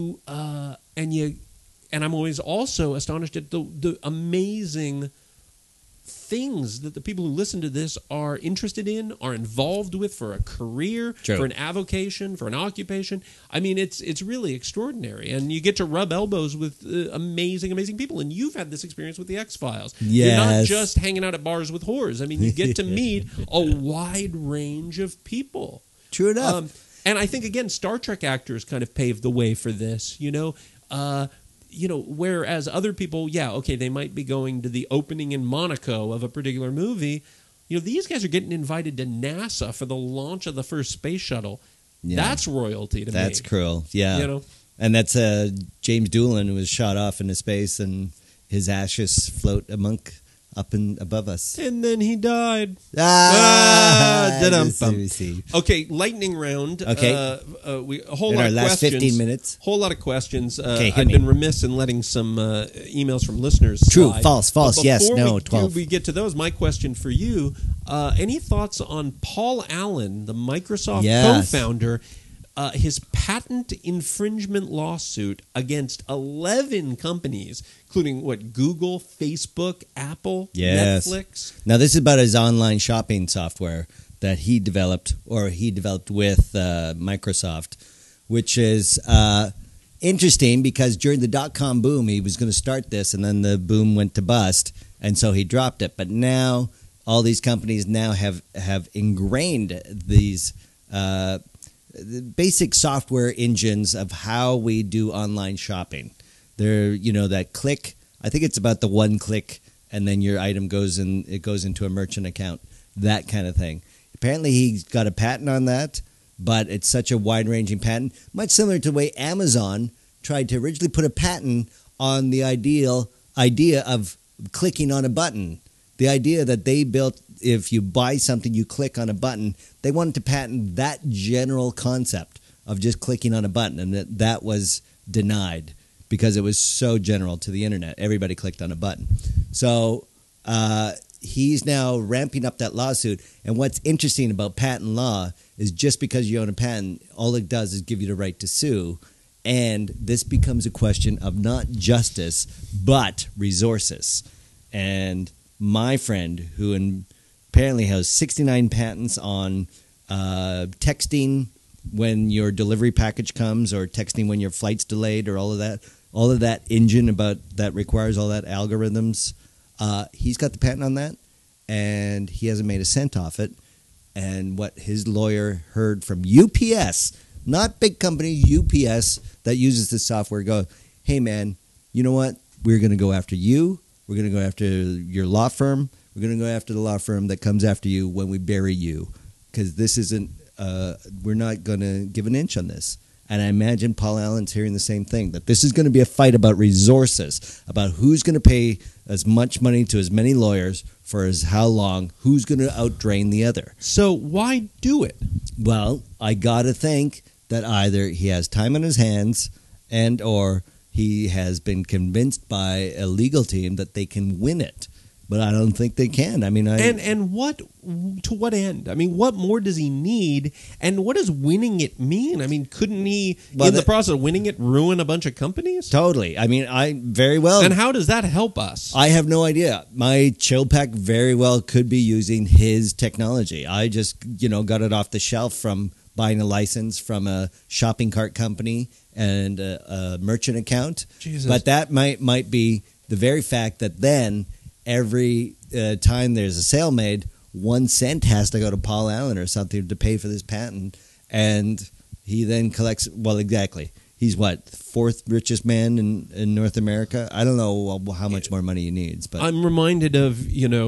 I'm always also astonished at the amazing things that the people who listen to this are interested in, are involved with for a career, True. for an avocation, for an occupation. I mean, it's really extraordinary, and you get to rub elbows with amazing people. And you've had this experience with the X-Files. You're not Yes. just hanging out at bars with whores. I mean, you get to meet a wide range of people. True enough. And I think, again, Star Trek actors kind of paved the way for this, whereas other people, they might be going to the opening in Monaco of a particular movie. You know, these guys are getting invited to NASA for the launch of the first space shuttle. Yeah. That's royalty to me. That's cruel. Yeah. You know? And that's James Doolan, who was shot off into space, and his ashes float up and above us. And then he died. Da-dum-bum. Okay, lightning round. Okay. A whole In lot our of last questions. 15 minutes. Whole lot of questions. Okay, hit I've me. been remiss in letting some emails from listeners True, slide. false, But yes, before no, we 12. we get to those, my question for you, any thoughts on Paul Allen, the Microsoft Yes. co-founder, his patent infringement lawsuit against 11 companies, including Google, Facebook, Apple, Yes. Netflix? Now, this is about his online shopping software that he developed with Microsoft, which is interesting because during the dot-com boom, he was going to start this, and then the boom went to bust, and so he dropped it. But now all these companies now have ingrained these the basic software engines of how we do online shopping. They're, that click. I think it's about the one click, and then your item goes into a merchant account, that kind of thing. Apparently, he's got a patent on that, but it's such a wide-ranging patent, much similar to the way Amazon tried to originally put a patent on the idea of clicking on a button. The idea that they built, if you buy something, you click on a button, they wanted to patent that general concept of just clicking on a button, and that was denied because it was so general to the internet. Everybody clicked on a button. So he's now ramping up that lawsuit. And what's interesting about patent law is just because you own a patent, all it does is give you the right to sue. And this becomes a question of not justice, but resources. And my friend, who apparently has 69 patents on texting when your delivery package comes, or texting when your flight's delayed, or all of that engine that requires all that algorithms. He's got the patent on that, and he hasn't made a cent off it. And what his lawyer heard from UPS, not big company, UPS that uses this software, go, hey man, you know what? We're going to go after you. We're going to go after your law firm. We're going to go after the law firm that comes after you when we bury you, because this isn't. We're not going to give an inch on this. And I imagine Paul Allen's hearing the same thing, that this is going to be a fight about resources, about who's going to pay as much money to as many lawyers for as how long, who's going to outdrain the other. So why do it? Well, I got to think that either he has time on his hands and or he has been convinced by a legal team that they can win it. But I don't think they can. I mean, and what, to what end? I mean, what more does he need? And what does winning it mean? I mean, couldn't he, in the process of winning it, ruin a bunch of companies? Totally. I mean, very well. And how does that help us? I have no idea. My chill pack very well could be using his technology. I just, got it off the shelf from buying a license from a shopping cart company and a merchant account. Jesus. But that might be the very fact that then every time there's a sale made, 1 cent has to go to Paul Allen or something to pay for this patent, and he then collects. Well, exactly. He's what, fourth richest man in North America? I don't know how much more money he needs, but I'm reminded of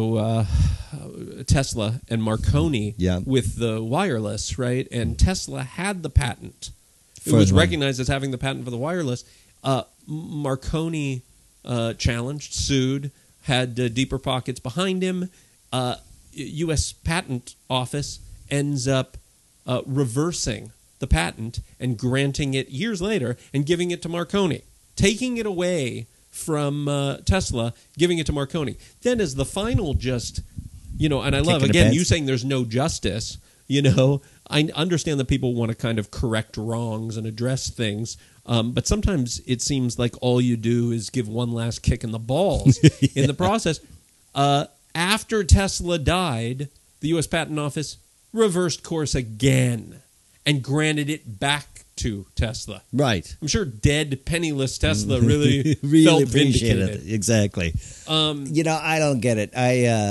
Tesla and Marconi with the wireless, right? And Tesla had the patent. It was recognized as having the patent for the wireless. Marconi challenged, sued, had deeper pockets behind him. U.S. Patent Office ends up reversing the patent and granting it years later and giving it to Marconi, taking it away from Tesla, giving it to Marconi. Then as the final and I love, again, you saying there's no justice, I understand that people want to kind of correct wrongs and address things, but sometimes it seems like all you do is give one last kick in the balls in the process. After Tesla died, the U.S. Patent Office reversed course again and granted it back to Tesla. Right. I'm sure dead, penniless Tesla really felt appreciated vindicated. it. Exactly. I don't get it.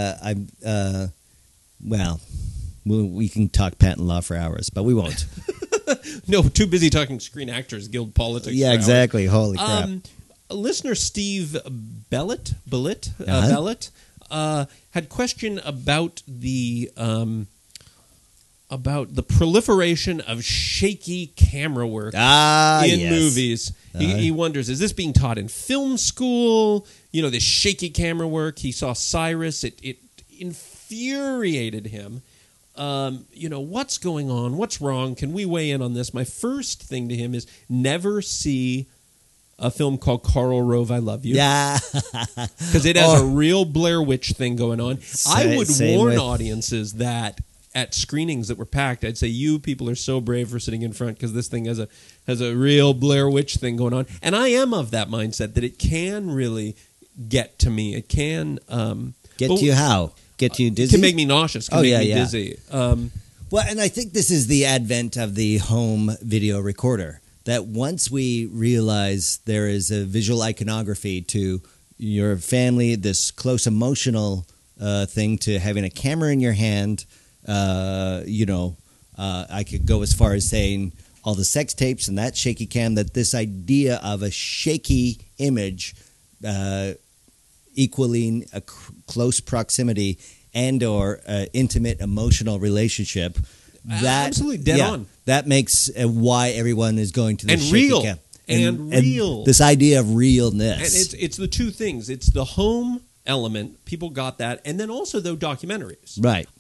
We can talk patent law for hours, but we won't. No, too busy talking Screen Actors Guild politics. Yeah, exactly. Holy crap. Listener Steve Bellet had a question about the proliferation of shaky camera work in movies. He wonders, is this being taught in film school? This shaky camera work. He saw Cyrus. It infuriated him. What's going on? What's wrong? Can we weigh in on this? My first thing to him is never see a film called Karl Rove, I Love You. Yeah. Because it has a real Blair Witch thing going on. I would warn audiences that at screenings that were packed, I'd say, you people are so brave for sitting in front because this thing has a real Blair Witch thing going on. And I am of that mindset that it can really get to me. It can... get to you how? Get to you dizzy? It can make me nauseous. Can make me dizzy. Well, and I think this is the advent of the home video recorder. That once we realize there is a visual iconography to your family, this close emotional thing to having a camera in your hand, I could go as far as saying all the sex tapes and that shaky cam, that this idea of a shaky image equaling a close proximity and or intimate emotional relationship. That, absolutely dead on. That makes why everyone is going to the shaky real. cam. And real. This idea of realness. And it's the two things. It's the home element. People got that. And then also, though, documentaries. Right.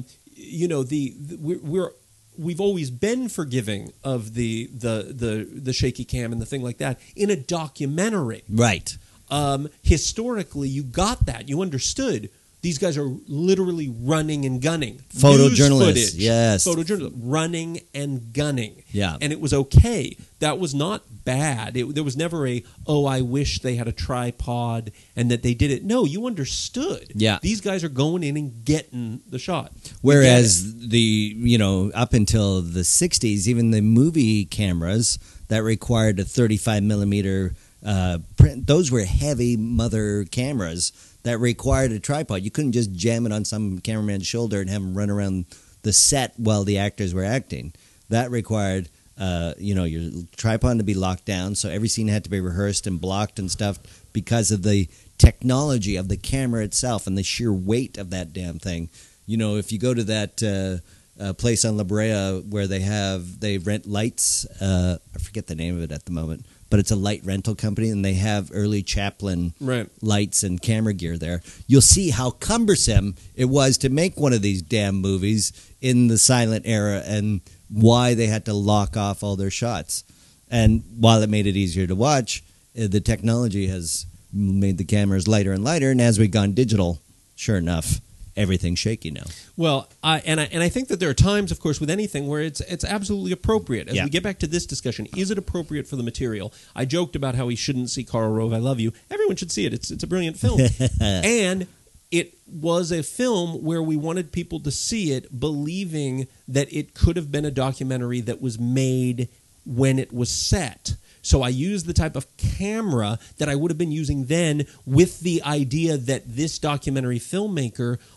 We've always been forgiving of the shaky cam and the thing like that in a documentary. Right. Historically, you got that. You understood. These guys are literally running and gunning. Photojournalists, yes. Photojournalists, running and gunning. Yeah. And it was okay. That was not bad. There was never I wish they had a tripod and that they did it. No, you understood. Yeah. These guys are going in and getting the shot. Whereas up until the 60s, even the movie cameras that required a 35 millimeter print, those were heavy mother cameras that required a tripod. You couldn't just jam it on some cameraman's shoulder and have him run around the set while the actors were acting. That required, your tripod to be locked down, so every scene had to be rehearsed and blocked and stuff because of the technology of the camera itself and the sheer weight of that damn thing. If you go to that place on La Brea where they rent lights, I forget the name of it at the moment, but it's a light rental company, and they have early Chaplin lights and camera gear there. You'll see how cumbersome it was to make one of these damn movies in the silent era and why they had to lock off all their shots. And while it made it easier to watch, the technology has made the cameras lighter and lighter, and as we've gone digital, sure enough, everything's shaky now. Well, I think that there are times, of course, with anything where it's absolutely appropriate. As we get back to this discussion, is it appropriate for the material? I joked about how we shouldn't see Karl Rove, I Love You. Everyone should see it. It's a brilliant film. And it was a film where we wanted people to see it believing that it could have been a documentary that was made when it was set. So I used the type of camera that I would have been using then with the idea that this documentary filmmaker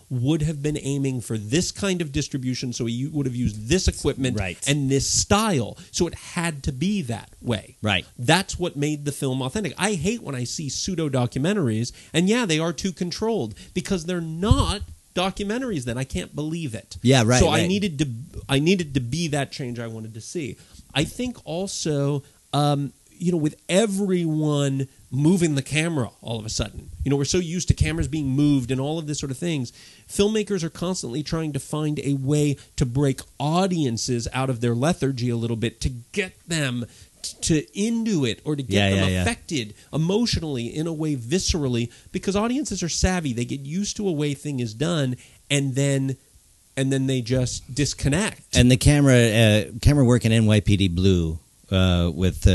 would have been aiming for this kind of distribution, so he would have used this equipment Right. and this style. So it had to be that way. Right. That's what made the film authentic. I hate when I see pseudo-documentaries, and yeah, they are too controlled, because they're not documentaries then. I can't believe it. Yeah, right, So right. I needed to be that change I wanted to see. I think also, with everyone moving the camera all of a sudden, we're so used to cameras being moved and all of this sort of things. Filmmakers are constantly trying to find a way to break audiences out of their lethargy a little bit, to get them to into it, or to get them affected emotionally, in a way, viscerally, because audiences are savvy. They get used to a way thing is done, and then they just disconnect. And the camera work in NYPD Blue with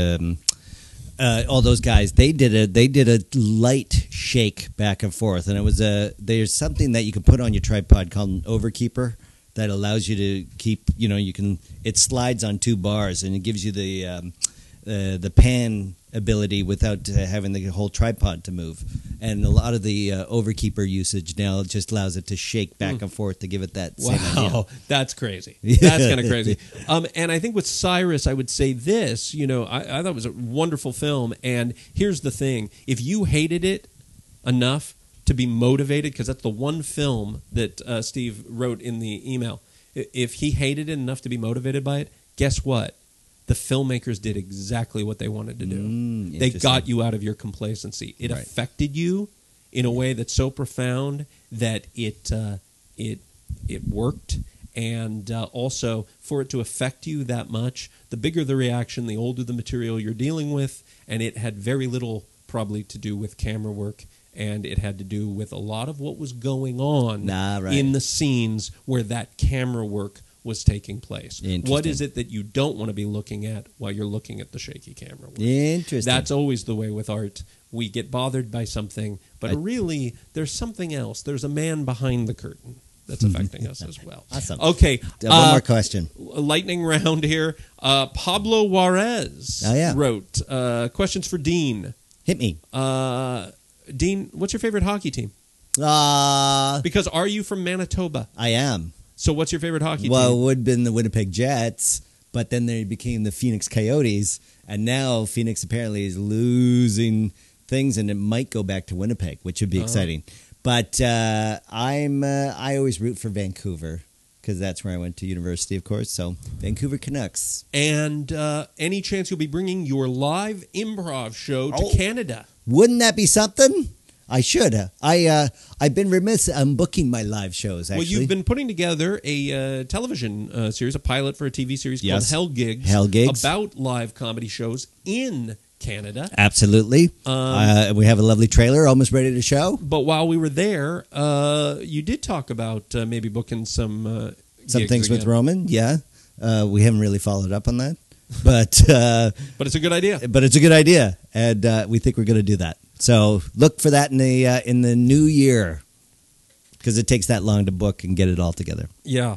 all those guys, they did a light shake back and forth, and it was there's something that you can put on your tripod called an overkeeper that allows you to keep, it slides on 2 bars, and it gives you the pan ability without having the whole tripod to move. And a lot of the overkeeper usage now just allows it to shake back and forth to give it that same idea. Wow, that's crazy. That's kind of crazy. And I think with Cyrus, I would say this, I thought it was a wonderful film. And here's the thing. If you hated it enough to be motivated, because that's the one film that Steve wrote in the email, if he hated it enough to be motivated by it, guess what? The filmmakers did exactly what they wanted to do. They got you out of your complacency. It affected you in a way that's so profound that it worked. And also, for it to affect you that much, the bigger the reaction, the older the material you're dealing with, and it had very little probably to do with camera work, and it had to do with a lot of what was going on in the scenes where that camera work was taking place. What is it that you don't want to be looking at while you're looking at the shaky camera work? Interesting. That's always the way with art. We get bothered by something, but really, there's something else. There's a man behind the curtain that's affecting us as well. Awesome. Okay. One more question. Lightning round here. Pablo Juarez wrote, questions for Dean. Hit me. Dean, what's your favorite hockey team? Because are you from Manitoba? I am. So what's your favorite hockey team? Well, it would have been the Winnipeg Jets, but then they became the Phoenix Coyotes, and now Phoenix apparently is losing things, and it might go back to Winnipeg, which would be exciting. But I always root for Vancouver, because that's where I went to university, of course. So Vancouver Canucks. And any chance you'll be bringing your live improv show to Canada? Wouldn't that be something? I should. I've been remiss. I'm booking my live shows, actually. Well, you've been putting together a television series, a pilot for a TV series called Hell Gigs. Hell Gigs. About live comedy shows in Canada. Absolutely. We have a lovely trailer almost ready to show. But while we were there, you did talk about maybe booking some things with Roman. Yeah. We haven't really followed up on that. But it's a good idea. But it's a good idea, and we think we're going to do that. So look for that in the new year, because it takes that long to book and get it all together. Yeah.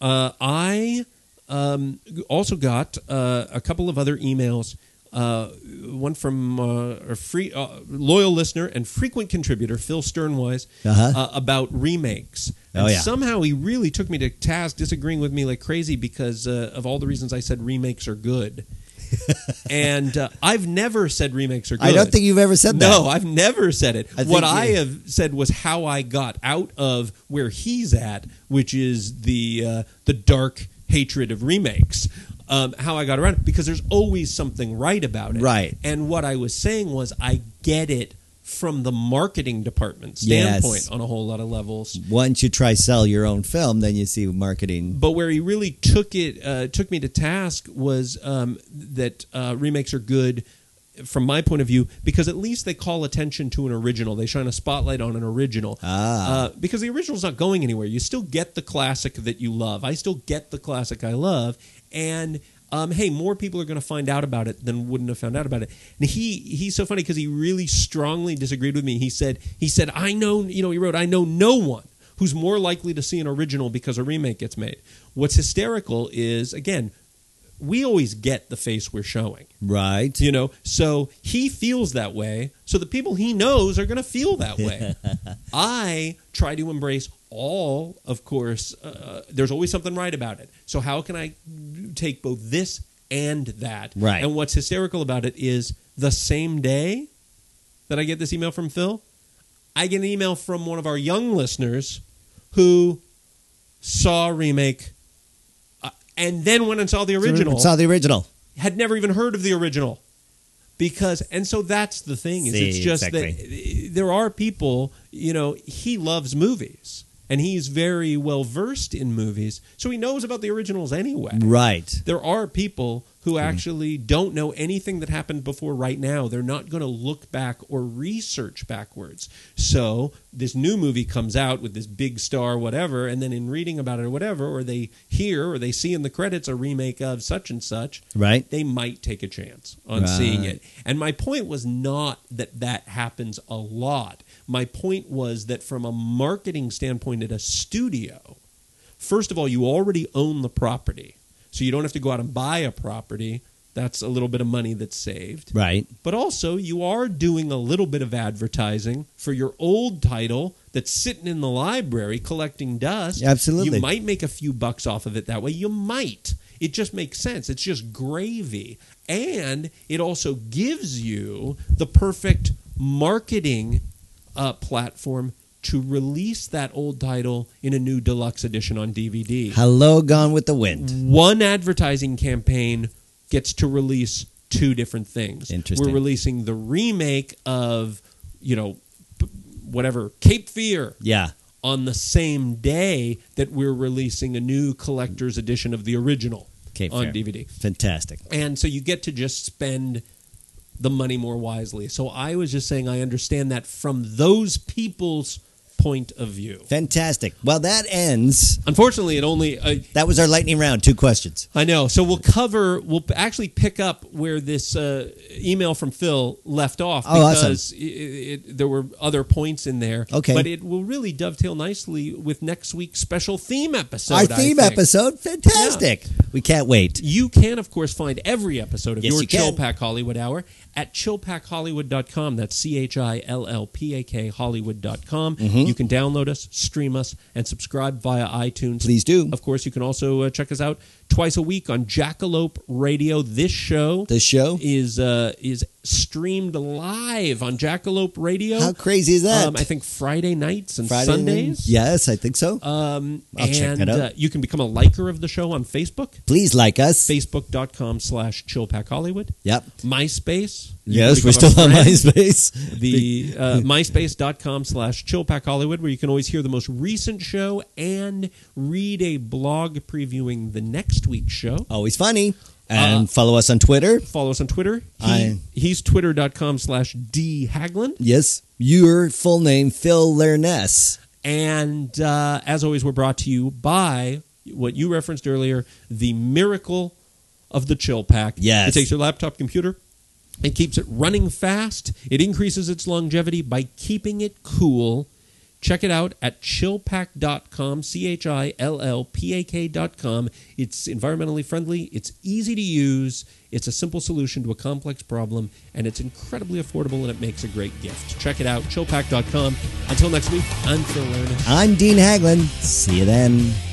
I also got a couple of other emails. One from a loyal listener and frequent contributor, Phil Sternwise, about remakes. And somehow he really took me to task, disagreeing with me like crazy because of all the reasons I said remakes are good. And I've never said remakes are good. I don't think you've ever said that. No, I've never said it. What I have said was how I got out of where he's at, which is the dark hatred of remakes. How I got around it, because there's always something right about it. Right. And what I was saying was I get it from the marketing department standpoint on a whole lot of levels. Once you try sell your own film, then you see marketing. But where he really took me to task was that remakes are good from my point of view, because at least they call attention to an original. They shine a spotlight on an original. Because the original's not going anywhere. You still get the classic that you love. I still get the classic I love. And hey, more people are going to find out about it than wouldn't have found out about it. And he's so funny because he really strongly disagreed with me. He said, I know, he wrote, I know no one who's more likely to see an original because a remake gets made. What's hysterical is, again, we always get the face we're showing. Right. So he feels that way. So the people he knows are going to feel that way. I try to embrace all, of course, there's always something right about it. So how can I take both this and that? Right. And what's hysterical about it is the same day that I get this email from Phil, I get an email from one of our young listeners who saw a remake and then went and saw the original. Saw the original. Had never even heard of the original. And so that's the thing, is it's just exactly. that there are people, he loves movies. And he's very well versed in movies, so he knows about the originals anyway. Right. There are people who actually don't know anything that happened before right now. They're not going to look back or research backwards. So this new movie comes out with this big star, whatever, and then in reading about it or whatever, or they hear or they see in the credits a remake of such and such, right? They might take a chance on seeing it. And my point was not that happens a lot. My point was that from a marketing standpoint at a studio, first of all, you already own the property. So you don't have to go out and buy a property. That's a little bit of money that's saved. Right. But also, you are doing a little bit of advertising for your old title that's sitting in the library collecting dust. Absolutely. You might make a few bucks off of it that way. You might. It just makes sense. It's just gravy. And it also gives you the perfect marketing platform to release that old title in a new deluxe edition on DVD. Hello, Gone with the Wind. One advertising campaign gets to release two different things. Interesting. We're releasing the remake of, whatever, Cape Fear. Yeah. On the same day that we're releasing a new collector's edition of the original Cape on Fear. DVD. Fantastic. And so you get to just spend the money more wisely. So I was just saying I understand that from those people's point of view. Fantastic. Well, that ends. Unfortunately, it only... that was our lightning round. 2 questions. I know. So we'll actually pick up where this email from Phil left off, because awesome. There were other points in there. Okay. But it will really dovetail nicely with next week's special theme episode. Our theme episode? Fantastic. Yeah. We can't wait. You can, of course, find every episode of your Chill can. Pack Hollywood Hour at chillpackhollywood.com. That's CHILLPAK Hollywood.com. Mm-hmm. You can download us, stream us, and subscribe via iTunes. Please do. Of course, you can also check us out twice a week on Jackalope Radio. This show is streamed live on Jackalope Radio. How crazy is that? I think Friday nights and Sundays. Yes, I think so. I'll check that out. You can become a liker of the show on Facebook. Please like us. Facebook.com/ChillPackHollywood. Yep. MySpace. Yes, we're still on MySpace. The MySpace.com/ChillPackHollywood, where you can always hear the most recent show and read a blog previewing the next week's show. Always funny. And follow us on Twitter. Follow us on Twitter. He's twitter.com/dhaglin. Yes. Your full name, Phil Lerness. And as always, we're brought to you by what you referenced earlier, the miracle of the Chill Pack. Yes. It takes your laptop computer. It keeps it running fast. It increases its longevity by keeping it cool. Check it out at chillpack.com, CHILLPAK.com. It's environmentally friendly. It's easy to use. It's a simple solution to a complex problem, and it's incredibly affordable, and it makes a great gift. Check it out, chillpack.com. Until next week, I'm Phil Lerner. I'm Dean Haglin. See you then.